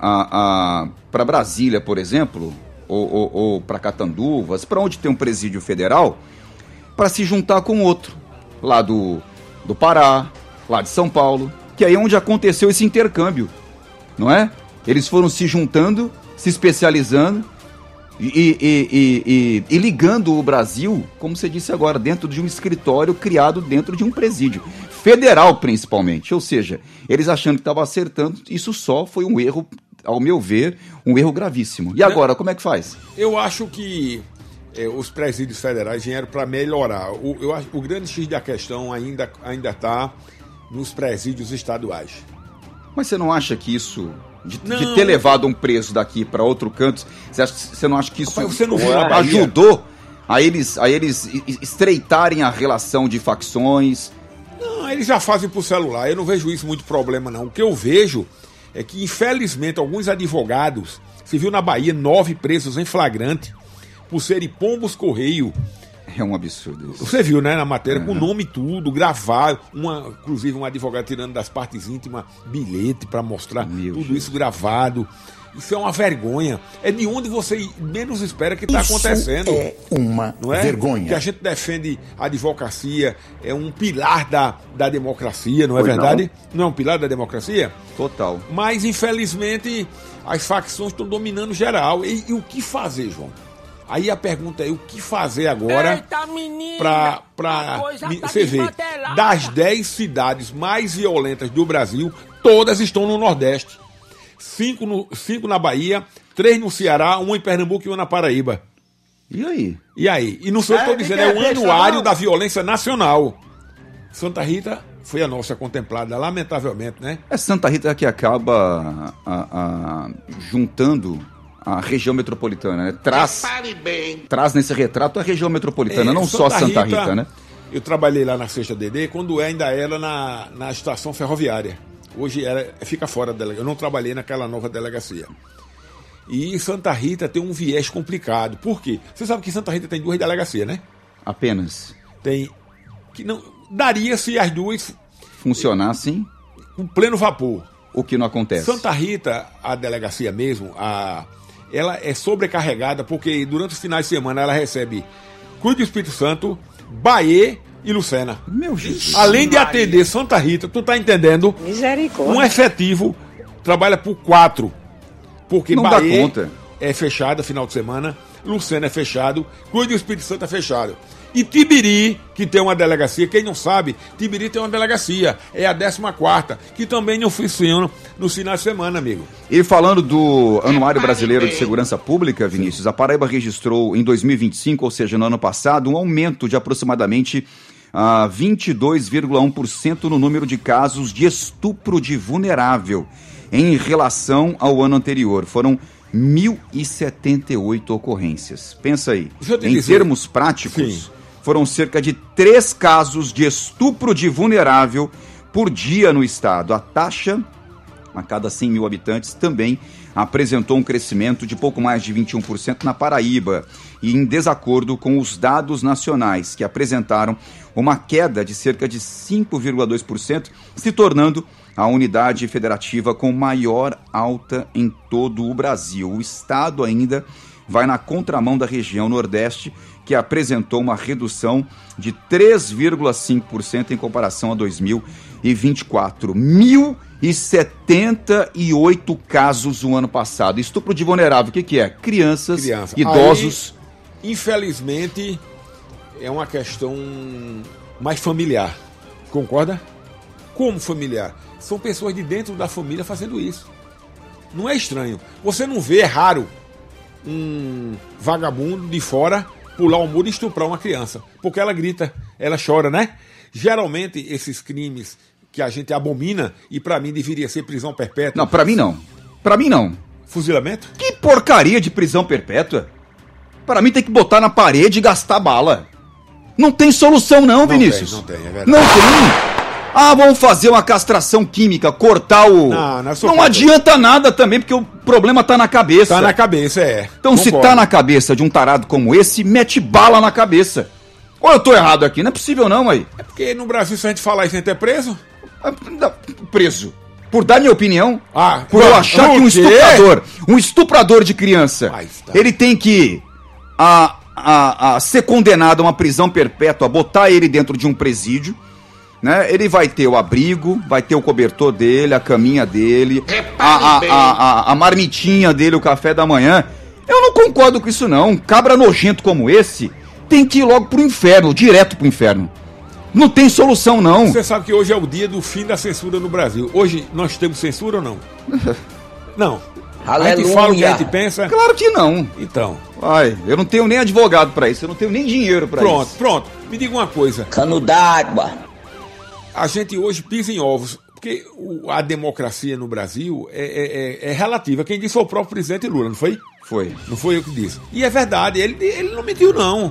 a, a, para Brasília, por exemplo, ou, ou, ou para Catanduvas, para onde tem um presídio federal, para se juntar com outro, lá do, do Pará, lá de São Paulo, que aí é onde aconteceu esse intercâmbio, não é? Eles foram se juntando, se especializando, E, e, e, e, e ligando o Brasil, como você disse agora, dentro de um escritório criado dentro de um presídio, federal principalmente, ou seja, eles achando que estavam acertando, isso só foi um erro, ao meu ver, um erro gravíssimo. E agora, como é que faz? Eu acho que é, os presídios federais vieram para melhorar. O, eu acho, o grande X da questão ainda ainda está nos presídios estaduais. Mas você não acha que isso... De, de ter levado um preso daqui para outro canto, você, acha, você não acha que isso Rapaz, você não é, ajudou a eles, a eles estreitarem a relação de facções? Não, eles já fazem por celular, eu não vejo isso muito problema não. O que eu vejo é que, infelizmente, alguns advogados, se viu na Bahia nove presos em flagrante por serem pombos correio. É um absurdo isso. Você viu, né, na matéria, uhum. com o nome e tudo, gravado, uma, inclusive um advogado tirando das partes íntimas bilhete para mostrar Meu tudo Deus. Isso gravado. Isso é uma vergonha. É de onde você menos espera que está acontecendo. É uma não é? vergonha. Que a gente defende a advocacia, é um pilar da, da democracia, não é pois verdade? Não. não é um pilar da democracia? Total. Mas, infelizmente, as facções estão dominando geral. E, e o que fazer, João? Aí a pergunta é, o que fazer agora para para você ver, das dez cidades mais violentas do Brasil, todas estão no Nordeste. Cinco, no, cinco na Bahia, três no Ceará, uma em Pernambuco e uma na Paraíba. E aí? E aí? E não sou eu que estou dizendo, é o anuário da violência nacional. Santa Rita foi a nossa contemplada, lamentavelmente, né? É Santa Rita que acaba a, a, juntando... a região metropolitana, né? Traz, traz nesse retrato a região metropolitana, é, não Santa só Santa Rita, Rita, né? Eu trabalhei lá na Sexta D D, quando ainda era na, na estação ferroviária. Hoje era, fica fora da delegacia. Eu não trabalhei naquela nova delegacia. E Santa Rita tem um viés complicado. Por quê? Você sabe que Santa Rita tem duas delegacias, né? Apenas. Tem. Que não, daria se as duas funcionassem com pleno vapor. O que não acontece. Santa Rita, a delegacia mesmo, a... ela é sobrecarregada porque durante os finais de semana ela recebe Cruz do Espírito Santo, Bahia e Lucena. Meu Jesus. Além de atender Santa Rita, tu tá entendendo? Misericórdia. Um efetivo trabalha por quatro. Porque Não Bahia dá conta. é fechada final de semana, Lucena é fechado, Cruz do Espírito Santo é fechado. E Tibiri, que tem uma delegacia, quem não sabe, Tibiri tem uma delegacia, é a décima quarta, que também não funciona no final de semana, amigo. E falando do Anuário Brasileiro de Segurança Pública, Vinícius, a Paraíba registrou em dois mil e vinte e cinco, ou seja, no ano passado, um aumento de aproximadamente uh, vinte e dois vírgula um por cento no número de casos de estupro de vulnerável em relação ao ano anterior. Foram mil e setenta e oito ocorrências. Pensa aí, em dizer. termos práticos, Sim. foram cerca de três casos de estupro de vulnerável por dia no estado. A taxa, a cada cem mil habitantes, também apresentou um crescimento de pouco mais de vinte e um por cento na Paraíba, e em desacordo com os dados nacionais, que apresentaram uma queda de cerca de cinco vírgula dois por cento, se tornando a unidade federativa com maior alta em todo o Brasil. O estado ainda vai na contramão da região Nordeste, que apresentou uma redução de três vírgula cinco por cento em comparação a dois mil e vinte e quatro. mil e setenta e oito casos no ano passado. Estupro de vulnerável, o que, que é? Crianças, Criança. idosos. Aí, infelizmente, é uma questão mais familiar. Concorda? Como familiar? São pessoas de dentro da família fazendo isso. Não é estranho. Você não vê, é raro, um vagabundo de fora pular o muro e estuprar uma criança. Porque ela grita, ela chora, né? Geralmente, esses crimes que a gente abomina, e pra mim deveria ser prisão perpétua. Não, pra mim não. Pra mim não. Fuzilamento? Que porcaria de prisão perpétua. Pra mim tem que botar na parede e gastar bala. Não tem solução não, Não Vinícius. tem, não tem, é verdade. Não tem. Ah, vamos fazer uma castração química, cortar o... Não, não, não adianta nada também, porque o problema tá na cabeça. Tá na cabeça, é. Então, Concordo. se tá na cabeça de um tarado como esse, mete bala na cabeça. Ou eu tô errado aqui? Não é possível não, aí. É porque no Brasil, se a gente falar isso, a gente é preso? Preso. Por dar minha opinião, ah, por eu achar que um quê? estuprador, um estuprador de criança, Mas tá. ele tem que a, a, a ser condenado a uma prisão perpétua, botar ele dentro de um presídio, né? Ele vai ter o abrigo, vai ter o cobertor dele, a caminha dele, a, a, a, a, a marmitinha dele, o café da manhã. Eu não concordo com isso não. Um cabra nojento como esse tem que ir logo pro inferno, direto pro inferno. Não tem solução não. Você sabe que hoje é o dia do fim da censura no Brasil. Hoje nós temos censura ou não? Não. Aleluia. A gente fala o que a gente pensa? Claro que não. Então. Ai, eu não tenho nem advogado pra isso, eu não tenho nem dinheiro pra pronto, isso. Pronto, pronto. Me diga uma coisa. Cano d'água. A gente hoje pisa em ovos, porque o, a democracia no Brasil é, é, é relativa. Quem disse foi o próprio presidente Lula, não foi? Foi. Não foi eu que disse. E é verdade, ele, ele não mentiu, não.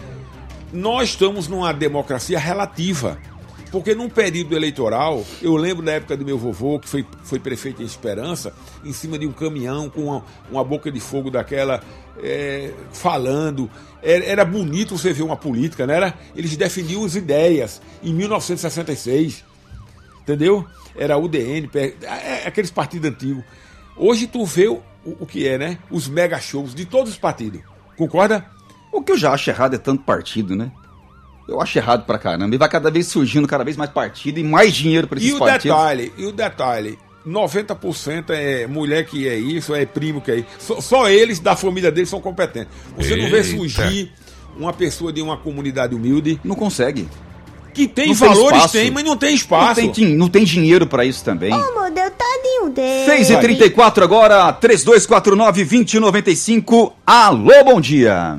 Nós estamos numa democracia relativa. Porque num período eleitoral, eu lembro da época do meu vovô, que foi, foi prefeito em Esperança, em cima de um caminhão com uma, uma boca de fogo daquela, é, falando. Era, era bonito você ver uma política, não era? Eles defendiam as ideias em mil novecentos e sessenta e seis. Entendeu? Era U D N, aqueles partidos antigos. Hoje tu vê o, o que é, né? Os mega shows de todos os partidos. Concorda? O que eu já acho errado é tanto partido, né? Eu acho errado pra caramba. E vai cada vez surgindo cada vez mais partido e mais dinheiro pra esses e o partidos. Detalhe, e o detalhe, noventa por cento é mulher que é isso, é primo que é isso. Só, só eles da família deles são competentes. Você não vê Eita. surgir uma pessoa de uma comunidade humilde. Não consegue. Que tem Não valores, espaço. tem, mas não tem espaço. Não tem, não tem dinheiro pra isso também. Oh, meu Deus, tadinho dele. seis e trinta e quatro agora, três dois quatro nove, dois zero nove cinco. Alô, bom dia.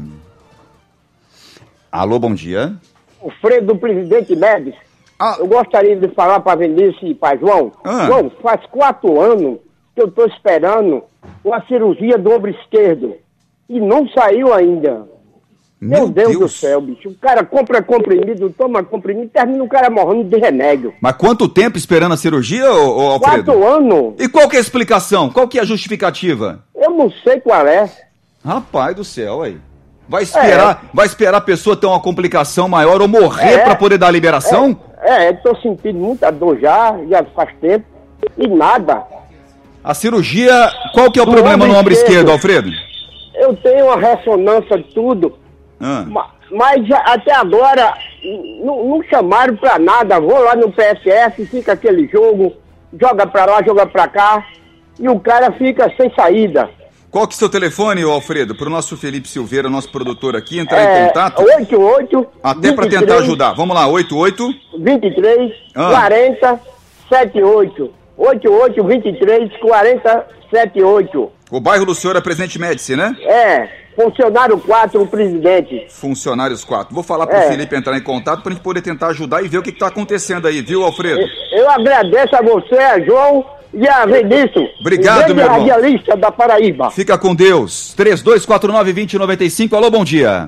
Alô, bom dia. O freio do presidente Neves. Ah. Eu gostaria de falar para Vinícius e para João. Ah. João, faz quatro anos que eu estou esperando uma cirurgia do ombro esquerdo. E não saiu ainda. Meu, Meu Deus, Deus do céu, bicho. O cara compra comprimido, toma comprimido, termina o cara morrendo de remédio. Mas quanto tempo esperando a cirurgia, ô, ô Alfredo? Quatro anos. E qual que é a explicação? Qual que é a justificativa? Eu não sei qual é. Rapaz do céu, aí. Vai esperar, é. vai esperar a pessoa ter uma complicação maior ou morrer é. pra poder dar a liberação? É, é, tô sentindo muita dor já, já faz tempo, e nada. A cirurgia, qual que é o Do problema ombro no ombro esquerdo, esquerdo, Alfredo? Eu tenho uma ressonância de tudo, Ah. mas, mas até agora não, não chamaram pra nada. Vou lá no P S F, fica aquele jogo, joga pra lá, joga pra cá, e o cara fica sem saída. Qual que é o seu telefone, ô Alfredo, pro nosso Felipe Silveira, nosso produtor aqui, entrar é, em contato? oito oito Até para tentar ajudar. Vamos lá, oito oito vinte e três ah. quarenta setenta e oito. oito oito vinte e três quarenta setenta e oito. O bairro do senhor é Presidente Médici, né? É, funcionário quatro, o presidente. Funcionários quatro. Vou falar pro é. Felipe entrar em contato pra gente poder tentar ajudar e ver o que, que tá acontecendo aí, viu, Alfredo? Eu, eu agradeço a você, a João e a Vinícius. Obrigado, meu irmão. Radialista da Paraíba. Fica com Deus. três dois quatro nove, dois zero nove cinco. Alô, bom dia.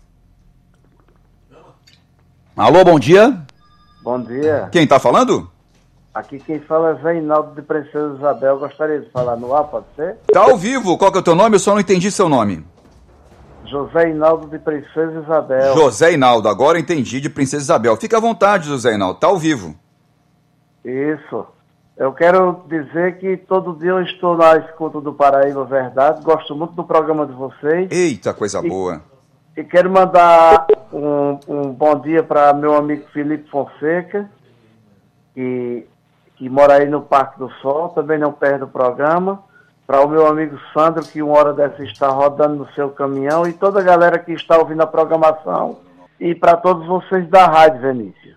Alô, bom dia. Bom dia. Quem tá falando? Aqui quem fala é Zé Inaldo de Princesa Isabel. Gostaria de falar no ar, pode ser? Tá ao vivo. Qual que é o teu nome? Eu só não entendi seu nome. José Inaldo de Princesa Isabel. José Inaldo, agora eu entendi, de Princesa Isabel. Fica à vontade, José Inaldo. Tá ao vivo. Isso. Eu quero dizer que todo dia eu estou na escuta do Paraíba Verdade. Gosto muito do programa de vocês. Eita, coisa e, boa. E quero mandar um, um bom dia para meu amigo Felipe Fonseca, que... que mora aí no Parque do Sol, também não perde o programa, para o meu amigo Sandro, que uma hora dessa está rodando no seu caminhão, e toda a galera que está ouvindo a programação, e para todos vocês da Rádio Vinícius.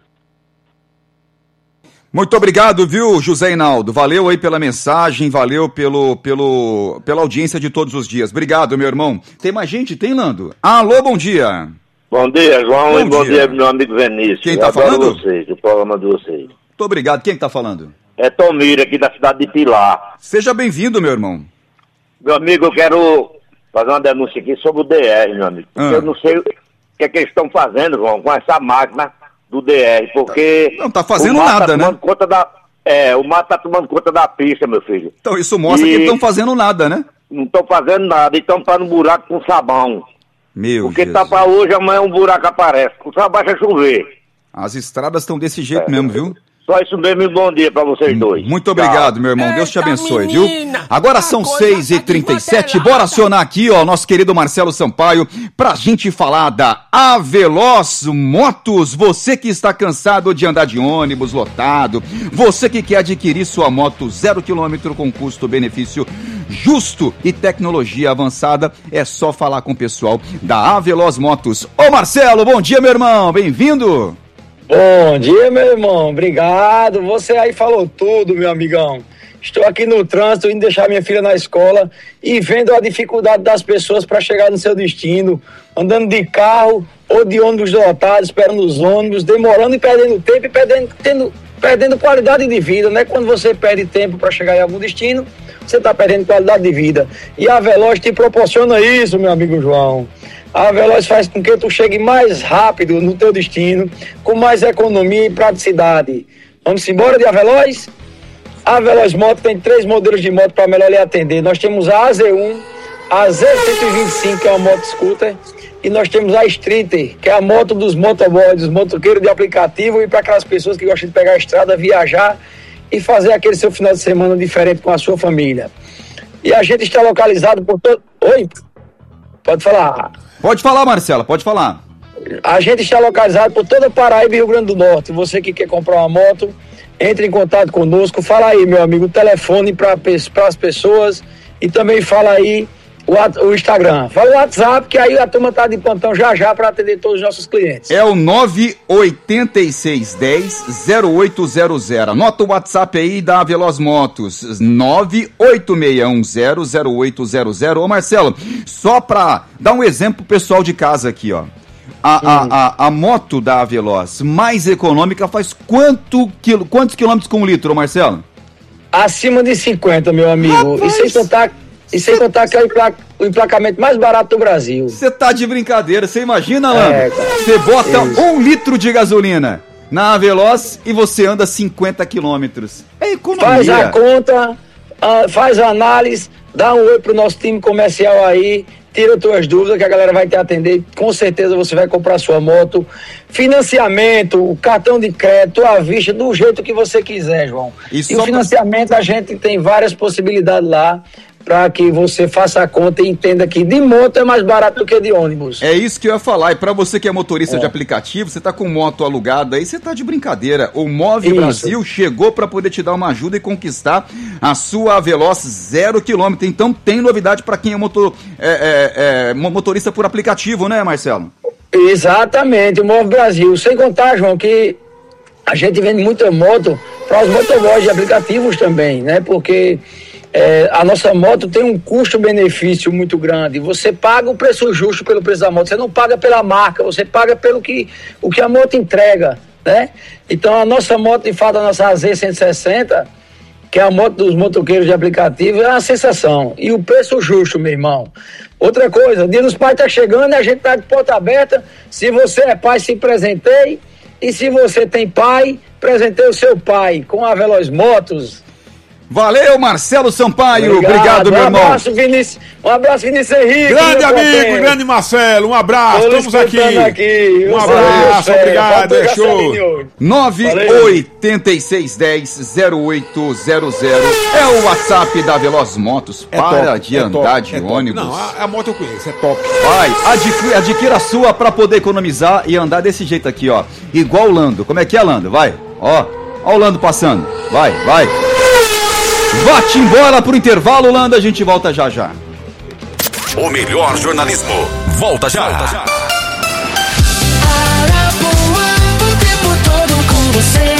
Muito obrigado, viu, José Inaldo? Valeu aí pela mensagem, valeu pelo, pelo, pela audiência de todos os dias. Obrigado, meu irmão. Tem mais gente? Tem, Lando? Alô, bom dia. Bom dia, João, bom e bom dia. dia, meu amigo Vinícius. Quem tá Eu adoro falando? vocês, o programa de vocês. Muito obrigado. Quem que tá falando? É Tomira, aqui da cidade de Pilar. Seja bem-vindo, meu irmão. Meu amigo, eu quero fazer uma denúncia aqui sobre o D R, meu amigo. Ah. Eu não sei o que é que eles estão fazendo, João, com essa máquina do D R, porque... Não tá fazendo o mato nada, tá né? tomando conta da, é, o mato tá tomando conta da pista, meu filho. Então isso mostra E que não estão fazendo nada, né? Não estão fazendo nada, e estão parando um buraco com sabão. Meu Porque Jesus. tá pra hoje, amanhã um buraco aparece. Só baixa chover. As estradas estão desse jeito é. mesmo, viu? Só isso mesmo e bom dia pra vocês dois. Muito obrigado, meu irmão. Deus te abençoe, viu? Agora são seis e trinta e sete. Bora acionar aqui, ó, nosso querido Marcelo Sampaio, pra gente falar da Aveloz Motos. Você que está cansado de andar de ônibus lotado, você que quer adquirir sua moto zero quilômetro com custo-benefício justo e tecnologia avançada, é só falar com o pessoal da Aveloz Motos. Ô Marcelo, bom dia, meu irmão. Bem-vindo. Bom dia, meu irmão. Obrigado. Você aí falou tudo, meu amigão. Estou aqui no trânsito, indo deixar minha filha na escola e vendo a dificuldade das pessoas para chegar no seu destino, andando de carro ou de ônibus lotado, esperando os ônibus, demorando e perdendo tempo e perdendo, tendo, perdendo qualidade de vida, né? Quando você perde tempo para chegar em algum destino, você está perdendo qualidade de vida. E a Veloz te proporciona isso, meu amigo João. A Veloz faz com que tu chegue mais rápido no teu destino, com mais economia e praticidade. Vamos embora de Aveloz? A Veloz Moto tem três modelos de moto para melhor lhe atender. Nós temos a A Z um, a Z cento e vinte e cinco, que é uma moto scooter, e nós temos a Streeter, que é a moto dos motoboys, dos motoqueiros de aplicativo, e para aquelas pessoas que gostam de pegar a estrada, viajar e fazer aquele seu final de semana diferente com a sua família. E a gente está localizado por todo... Oi? Pode falar. Pode falar, Marcela, pode falar. A gente está localizado por toda a Paraíba e Rio Grande do Norte. Você que quer comprar uma moto, entre em contato conosco. Fala aí, meu amigo, o telefone para as pessoas e também fala aí o, o Instagram. Fala o WhatsApp, que aí a turma tá de plantão já já para atender todos os nossos clientes. É o nove oito seis um zero zero oito zero zero. Anota o WhatsApp aí da Veloz Motos, nove oito seis um zero zero oito zero zero. Ô Marcelo, só para dar um exemplo pro pessoal de casa aqui, ó. A, a, a, a moto da Veloz mais econômica faz quanto, quilo, quantos quilômetros com litro, Marcelo? Acima de cinquenta, meu amigo. Rapaz, e sem contar... E sem contar que é o, emplac... o emplacamento mais barato do Brasil. Você tá de brincadeira, você imagina, Lando? É, você bota isso. um litro de gasolina na Veloz e você anda cinquenta quilômetros. É economia. Faz a conta, uh, faz a análise, dá um oi pro nosso time comercial aí, tira tuas dúvidas que a galera vai te atender. Com certeza você vai comprar sua moto. Financiamento, cartão de crédito, à vista, do jeito que você quiser, João. E, e o financiamento, a gente tem várias possibilidades lá. para que você faça a conta e entenda que de moto é mais barato do que de ônibus. É isso que eu ia falar. E para você que é motorista é. de aplicativo, você tá com moto alugada aí, você tá de brincadeira. O Move Isso. Brasil chegou para poder te dar uma ajuda e conquistar a sua Veloz zero quilômetro. Então tem novidade para quem é, motor, é, é, é motorista por aplicativo, né, Marcelo? Exatamente, o Move Brasil. Sem contar, João, que a gente vende muita moto para os motoboys de aplicativos também, né? Porque é, a nossa moto tem um custo-benefício muito grande. Você paga o preço justo pelo preço da moto, você não paga pela marca, você paga pelo que, o que a moto entrega, né? Então a nossa moto, de fato, a nossa A Z cento e sessenta, que é a moto dos motoqueiros de aplicativo, é uma sensação. E o preço justo, meu irmão. Outra coisa, o Dia dos Pais tá chegando e a gente tá de porta aberta. Se você é pai, se presenteie. E se você tem pai, presenteie o seu pai com a Veloz Motos. Valeu, Marcelo Sampaio. Obrigado, Obrigado meu um irmão. Abraço, Vinícius, um abraço, Vinícius Henrique. Grande amigo, potente. grande Marcelo. Um abraço, Tô estamos aqui. aqui. Um abraço, obrigado, é show. nove oito seis um zero zero oito zero zero é o WhatsApp da Veloz Motos. É para top, de é andar top, de é ônibus. Não, a, a moto eu conheço, é top. Vai, adquira, adquira a sua para poder economizar e andar desse jeito aqui, ó. Igual o Lando. Como é que é, Lando? Vai, ó. Ó o Lando passando. Vai, vai. Bate embora pro intervalo, Lando. A gente volta já já. O melhor jornalismo. Volta já. Volta já. Arapuã, o tempo todo com você.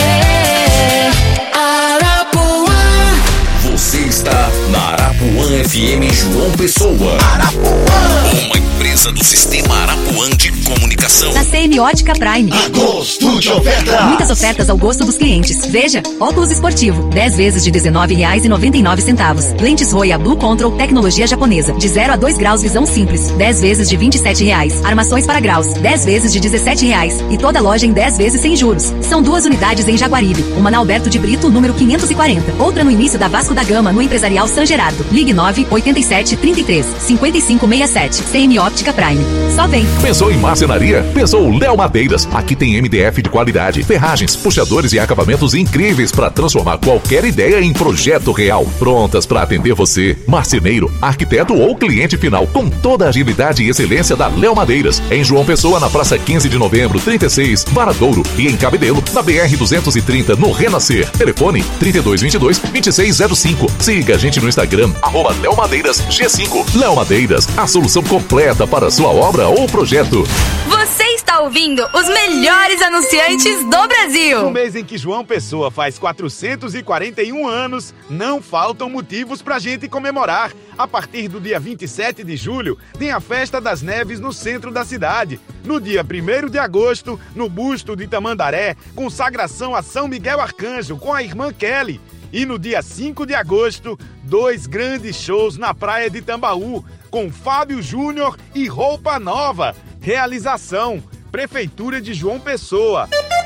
Arapuã. Você está na Arapuã F M João Pessoa. Arapuã. Uma empresa do Sistema Arapuã de Comunicação. Na Semiótica Prime. Agosto de oferta. Muitas ofertas ao gosto dos clientes. Veja, óculos esportivo, dez vezes de dezenove reais e noventa e nove centavos. Lentes Roya Blue Control, tecnologia japonesa, de zero a dois graus visão simples, dez vezes de vinte e sete reais. Armações para graus, dez vezes de dezessete reais. E toda loja em dez vezes sem juros. São duas unidades em Jaguaribe, uma na Alberto de Brito, número quinhentos e quarenta. Outra no início da Vasco da Gama, no Empresarial San Gerardo. Ligue nove oito sete, trinta e três, cinquenta e cinco sessenta e sete. Semiótica Prime. Só vem. Pensou em marcenaria? Pensou Léo Madeiras. Aqui tem M D F de qualidade, ferragens, puxadores e acabamentos incríveis para transformar qualquer ideia em projeto real. Prontas para atender você, marceneiro, arquiteto ou cliente final, com toda a agilidade e excelência da Léo Madeiras. Em João Pessoa, na Praça quinze de Novembro, trinta e seis, Varadouro, e em Cabedelo, na B R duzentos e trinta, no Renascer. Telefone trinta e dois, vinte e dois, vinte e seis zero cinco. Siga a gente no Instagram, arroba Léo Madeiras G cinco. Léo Madeiras, a solução completa para a sua obra ou projeto. Você está ouvindo os melhores anunciantes do Brasil. No mês em que João Pessoa faz quatrocentos e quarenta e um anos, não faltam motivos pra gente comemorar. A partir do dia vinte e sete de julho, tem a Festa das Neves no centro da cidade. No dia primeiro de agosto, no busto de Tamandaré, consagração a São Miguel Arcanjo com a irmã Kelly. E no dia cinco de agosto, dois grandes shows na praia de Tambaú, com Fábio Júnior e Roupa Nova. Realização, Prefeitura de João Pessoa.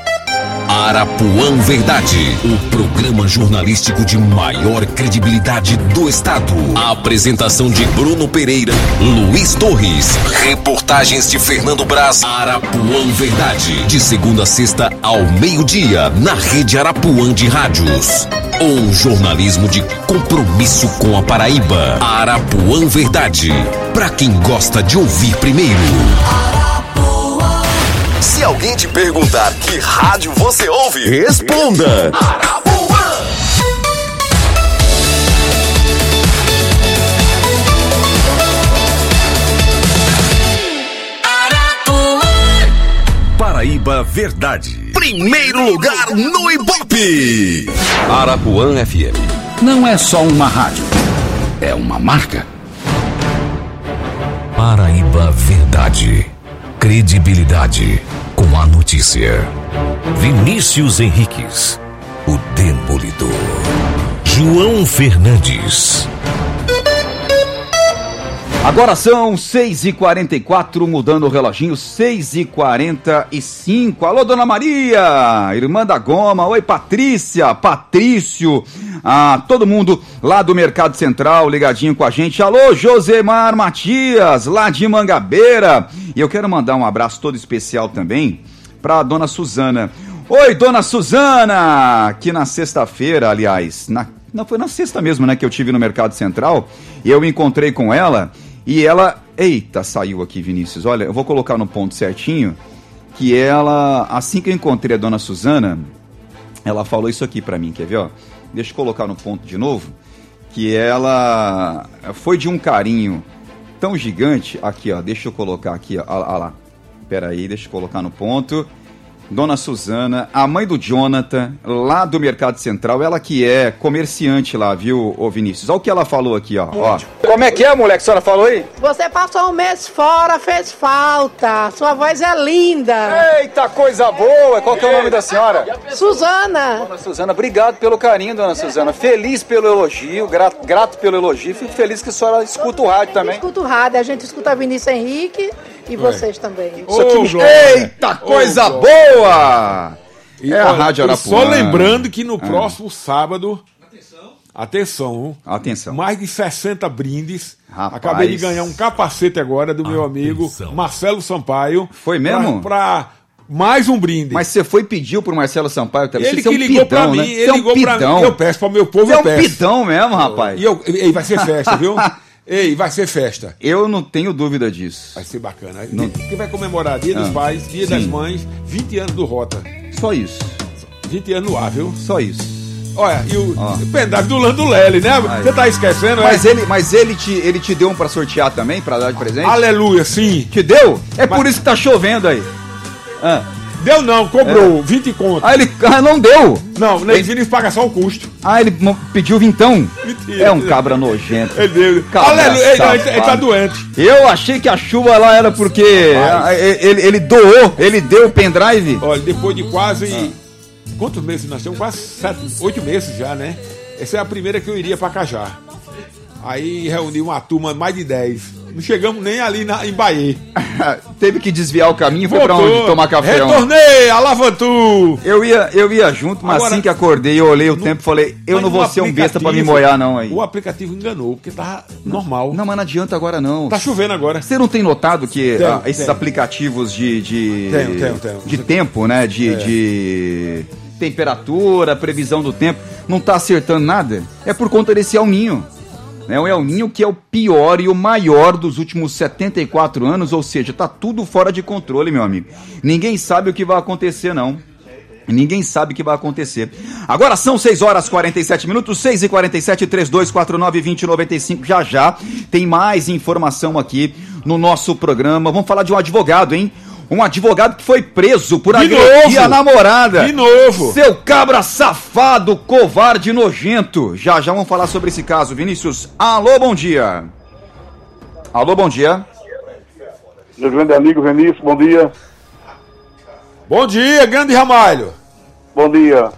Arapuã Verdade, o programa jornalístico de maior credibilidade do estado. A apresentação de Bruno Pereira, Luiz Torres, reportagens de Fernando Braz. Arapuã Verdade, de segunda a sexta ao meio-dia, na rede Arapuã de rádios. Um jornalismo de compromisso com a Paraíba. Arapuã Verdade, pra quem gosta de ouvir primeiro. Se alguém te perguntar que rádio você ouve, responda. Arapuã. Paraíba Verdade. Primeiro lugar no Ibope. Arapuã F M. Não é só uma rádio, é uma marca. Paraíba Verdade. Credibilidade com a notícia. Vinícius Henriques, o Demolidor. João Fernandes. Agora são seis e quarenta e quatro, mudando o reloginho, seis e quarenta e cinco. Alô, Dona Maria, irmã da Goma. Oi, Patrícia, Patrício, ah, todo mundo lá do Mercado Central ligadinho com a gente. Alô, Josemar Matias, lá de Mangabeira. E eu quero mandar um abraço todo especial também para a Dona Suzana. Oi, Dona Suzana, que na sexta-feira, aliás, na não, foi na sexta mesmo, né, que eu tive no Mercado Central, e eu encontrei com ela, e ela, eita, saiu aqui, Vinícius, olha, eu vou colocar no ponto certinho, que ela, assim que eu encontrei a dona Suzana, ela falou isso aqui pra mim, quer ver, ó? Deixa eu colocar no ponto de novo, que ela foi de um carinho tão gigante, aqui, ó, deixa eu colocar aqui, ó, ó lá, peraí, deixa eu colocar no ponto... Dona Suzana, a mãe do Jonathan, lá do Mercado Central, ela que é comerciante lá, viu, ô Vinícius? Olha o que ela falou aqui, ó. ó. Como é que é, moleque, a senhora falou aí? Você passou um mês fora, fez falta. Sua voz é linda. Eita, coisa boa. Qual que é o nome da senhora? Suzana. Dona Suzana, obrigado pelo carinho, dona Suzana. Feliz pelo elogio, grato, grato pelo elogio. Fico feliz que a senhora escuta o rádio também. Escuta o rádio, a gente escuta Vinícius Henrique e vocês também. Isso aqui me... Eita, coisa oh, boa! E, é a olha, Rádio Arapuã. Só lembrando que no é. próximo sábado... Atenção. Atenção. Mais de sessenta brindes. Rapaz. Acabei de ganhar um capacete agora do meu amigo Marcelo Sampaio. Foi mesmo? Pra, pra mais um brinde. Mas você foi e pediu pro Marcelo Sampaio também? Ele você que é um ligou pidão, pra mim. Né? Ele ligou é um pra mim. Eu peço pra meu povo, você eu é um peço. pidão mesmo, rapaz. E eu, ei, vai ser festa, viu? Ei, vai ser festa. Eu não tenho dúvida disso. Vai ser bacana. Não... Que vai comemorar Dia ah. dos Pais, Dia Sim. das Mães, vinte anos do Rota. Só isso. vinte anos no ar, viu? Só isso. Olha, e o oh. pendrive do Lando Lely, né? Você tá esquecendo, mas é? Ele, mas ele te, ele te deu um pra sortear também, pra dar de presente? Aleluia, sim. Te deu? É mas... por isso que tá chovendo aí. Ah. Deu não, cobrou, é. vinte contos. Ah, ele ah, não deu? Não, ele, ele paga só o custo. Ah, ele p- vintão? Mentira. É um cabra nojento. Ele deu. Aleluia, ele, ele, ele tá doente. Eu achei que a chuva lá era porque ele, ele doou, ele deu o pendrive. Olha, depois de quase... Ah. Quantos meses nós temos? Quase sete, oito meses já, né? Essa é a primeira que eu iria pra Cajá. Aí reuni uma turma, mais de dez. Não chegamos nem ali na, em Bahia. Teve que desviar o caminho e foi pra onde tomar café? Retornei, Alavantu! Eu ia, eu ia junto, mas Agora, assim que acordei, eu olhei o no, tempo e falei, eu não vou ser um besta pra me molhar não aí. O aplicativo enganou, porque tá normal. Não, mas não adianta agora não. Tá chovendo agora. Você não tem notado que tenho, ah, esses tenho. aplicativos de... de tenho, tenho, tenho. De tempo, né? De... É. de... temperatura, previsão do tempo, não tá acertando nada, é por conta desse El Ninho. Né? O El Ninho que é o pior e o maior dos últimos setenta e quatro anos, ou seja, tá tudo fora de controle, meu amigo. Ninguém sabe o que vai acontecer, não. Ninguém sabe o que vai acontecer. Agora são seis horas e quarenta e sete minutos, seis e quarenta e sete, trinta e dois quarenta e nove, vinte, noventa e cinco. Já já tem mais informação aqui no nosso programa. Vamos falar de um advogado, hein? Um advogado que foi preso por agredir a namorada. De novo. Seu cabra safado, covarde, nojento. Já, já vamos falar sobre esse caso, Vinícius. Alô, bom dia. Alô, bom dia. Meu grande amigo Vinícius, bom dia. Bom dia, grande Ramalho. Bom dia.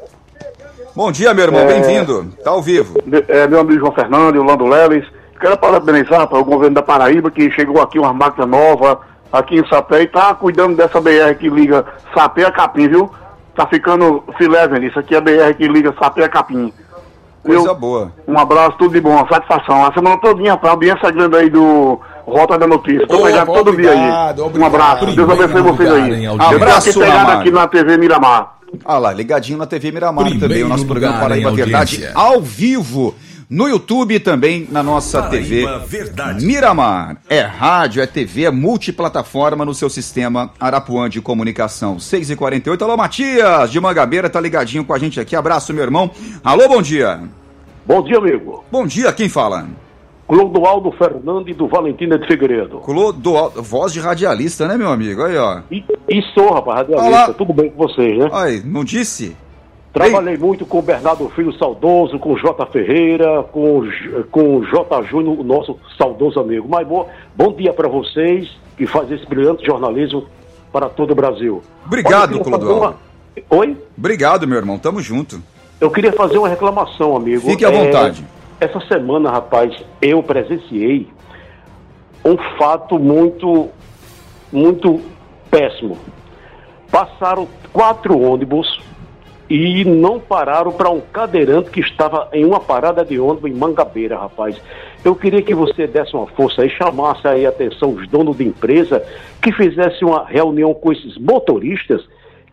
Bom dia, meu irmão, é... bem-vindo. Tá ao vivo. É, meu amigo João Fernando e o Lando Leles. Quero parabenizar para o governo da Paraíba que chegou aqui uma máquina nova aqui em Sapé e tá cuidando dessa B R que liga Sapé a Capim, viu? Tá ficando filé, Vinícius. Aqui é a B R que liga Sapé a Capim. Coisa viu? Boa. Um abraço, tudo de bom, satisfação. A semana todinha, pra audiência grande aí do Rota da Notícia. Tô pegado todo dia aí. Obrigado. Um abraço, Deus abençoe vocês aí. Um abraço, eu tô pegado aqui na T V Miramar. Ah lá, ligadinho na T V Miramar Primeiro também, o nosso programa Paraíba Verdade, ao vivo. No YouTube e também na nossa Paraíba T V Verdade. Miramar. É rádio, é T V, é multiplataforma no seu sistema Arapuã de comunicação. seis e quarenta e oito. Alô, Matias, de Mangabeira, tá ligadinho com a gente aqui. Abraço, meu irmão. Alô, bom dia. Bom dia, amigo. Bom dia, quem fala? Clodoaldo Fernandes do Valentina de Figueiredo. Clodoaldo, voz de radialista, né, meu amigo? Aí, ó. E, e sou, rapaz, radialista. Olá. Tudo bem com vocês, né? Aí, não disse? Trabalhei Ei. muito com o Bernardo Filho Saudoso, com o J. Ferreira, com, com o J. Júnior, o nosso saudoso amigo. Mas bom, bom dia para vocês que fazem esse brilhante jornalismo para todo o Brasil. Obrigado, Clodoaldo. Uma... Oi? Obrigado, meu irmão. Tamo junto. Eu queria fazer uma reclamação, amigo. Fique à vontade. É, essa semana, rapaz, eu presenciei um fato muito, muito péssimo. Passaram quatro ônibus e não pararam para um cadeirante que estava em uma parada de ônibus em Mangabeira, rapaz. Eu queria que você desse uma força aí, chamasse aí a atenção os donos de empresa, que fizesse uma reunião com esses motoristas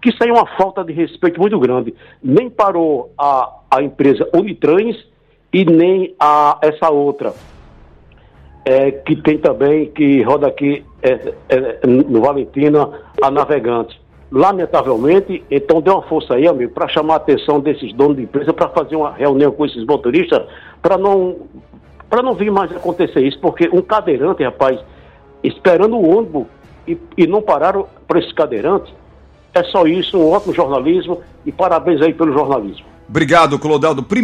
que isso aí é uma falta de respeito muito grande. Nem parou a, a empresa Unitrans e nem a, essa outra, é, que tem também, que roda aqui é, é, no Valentina, a Navegante. Lamentavelmente, então dê uma força aí, amigo, para chamar a atenção desses donos de empresa, para fazer uma reunião com esses motoristas, para não, para não vir mais acontecer isso, porque um cadeirante, rapaz, esperando o ônibus e, e não pararam para esse cadeirante, é só isso, um ótimo jornalismo e parabéns aí pelo jornalismo. Obrigado, Clodoaldo.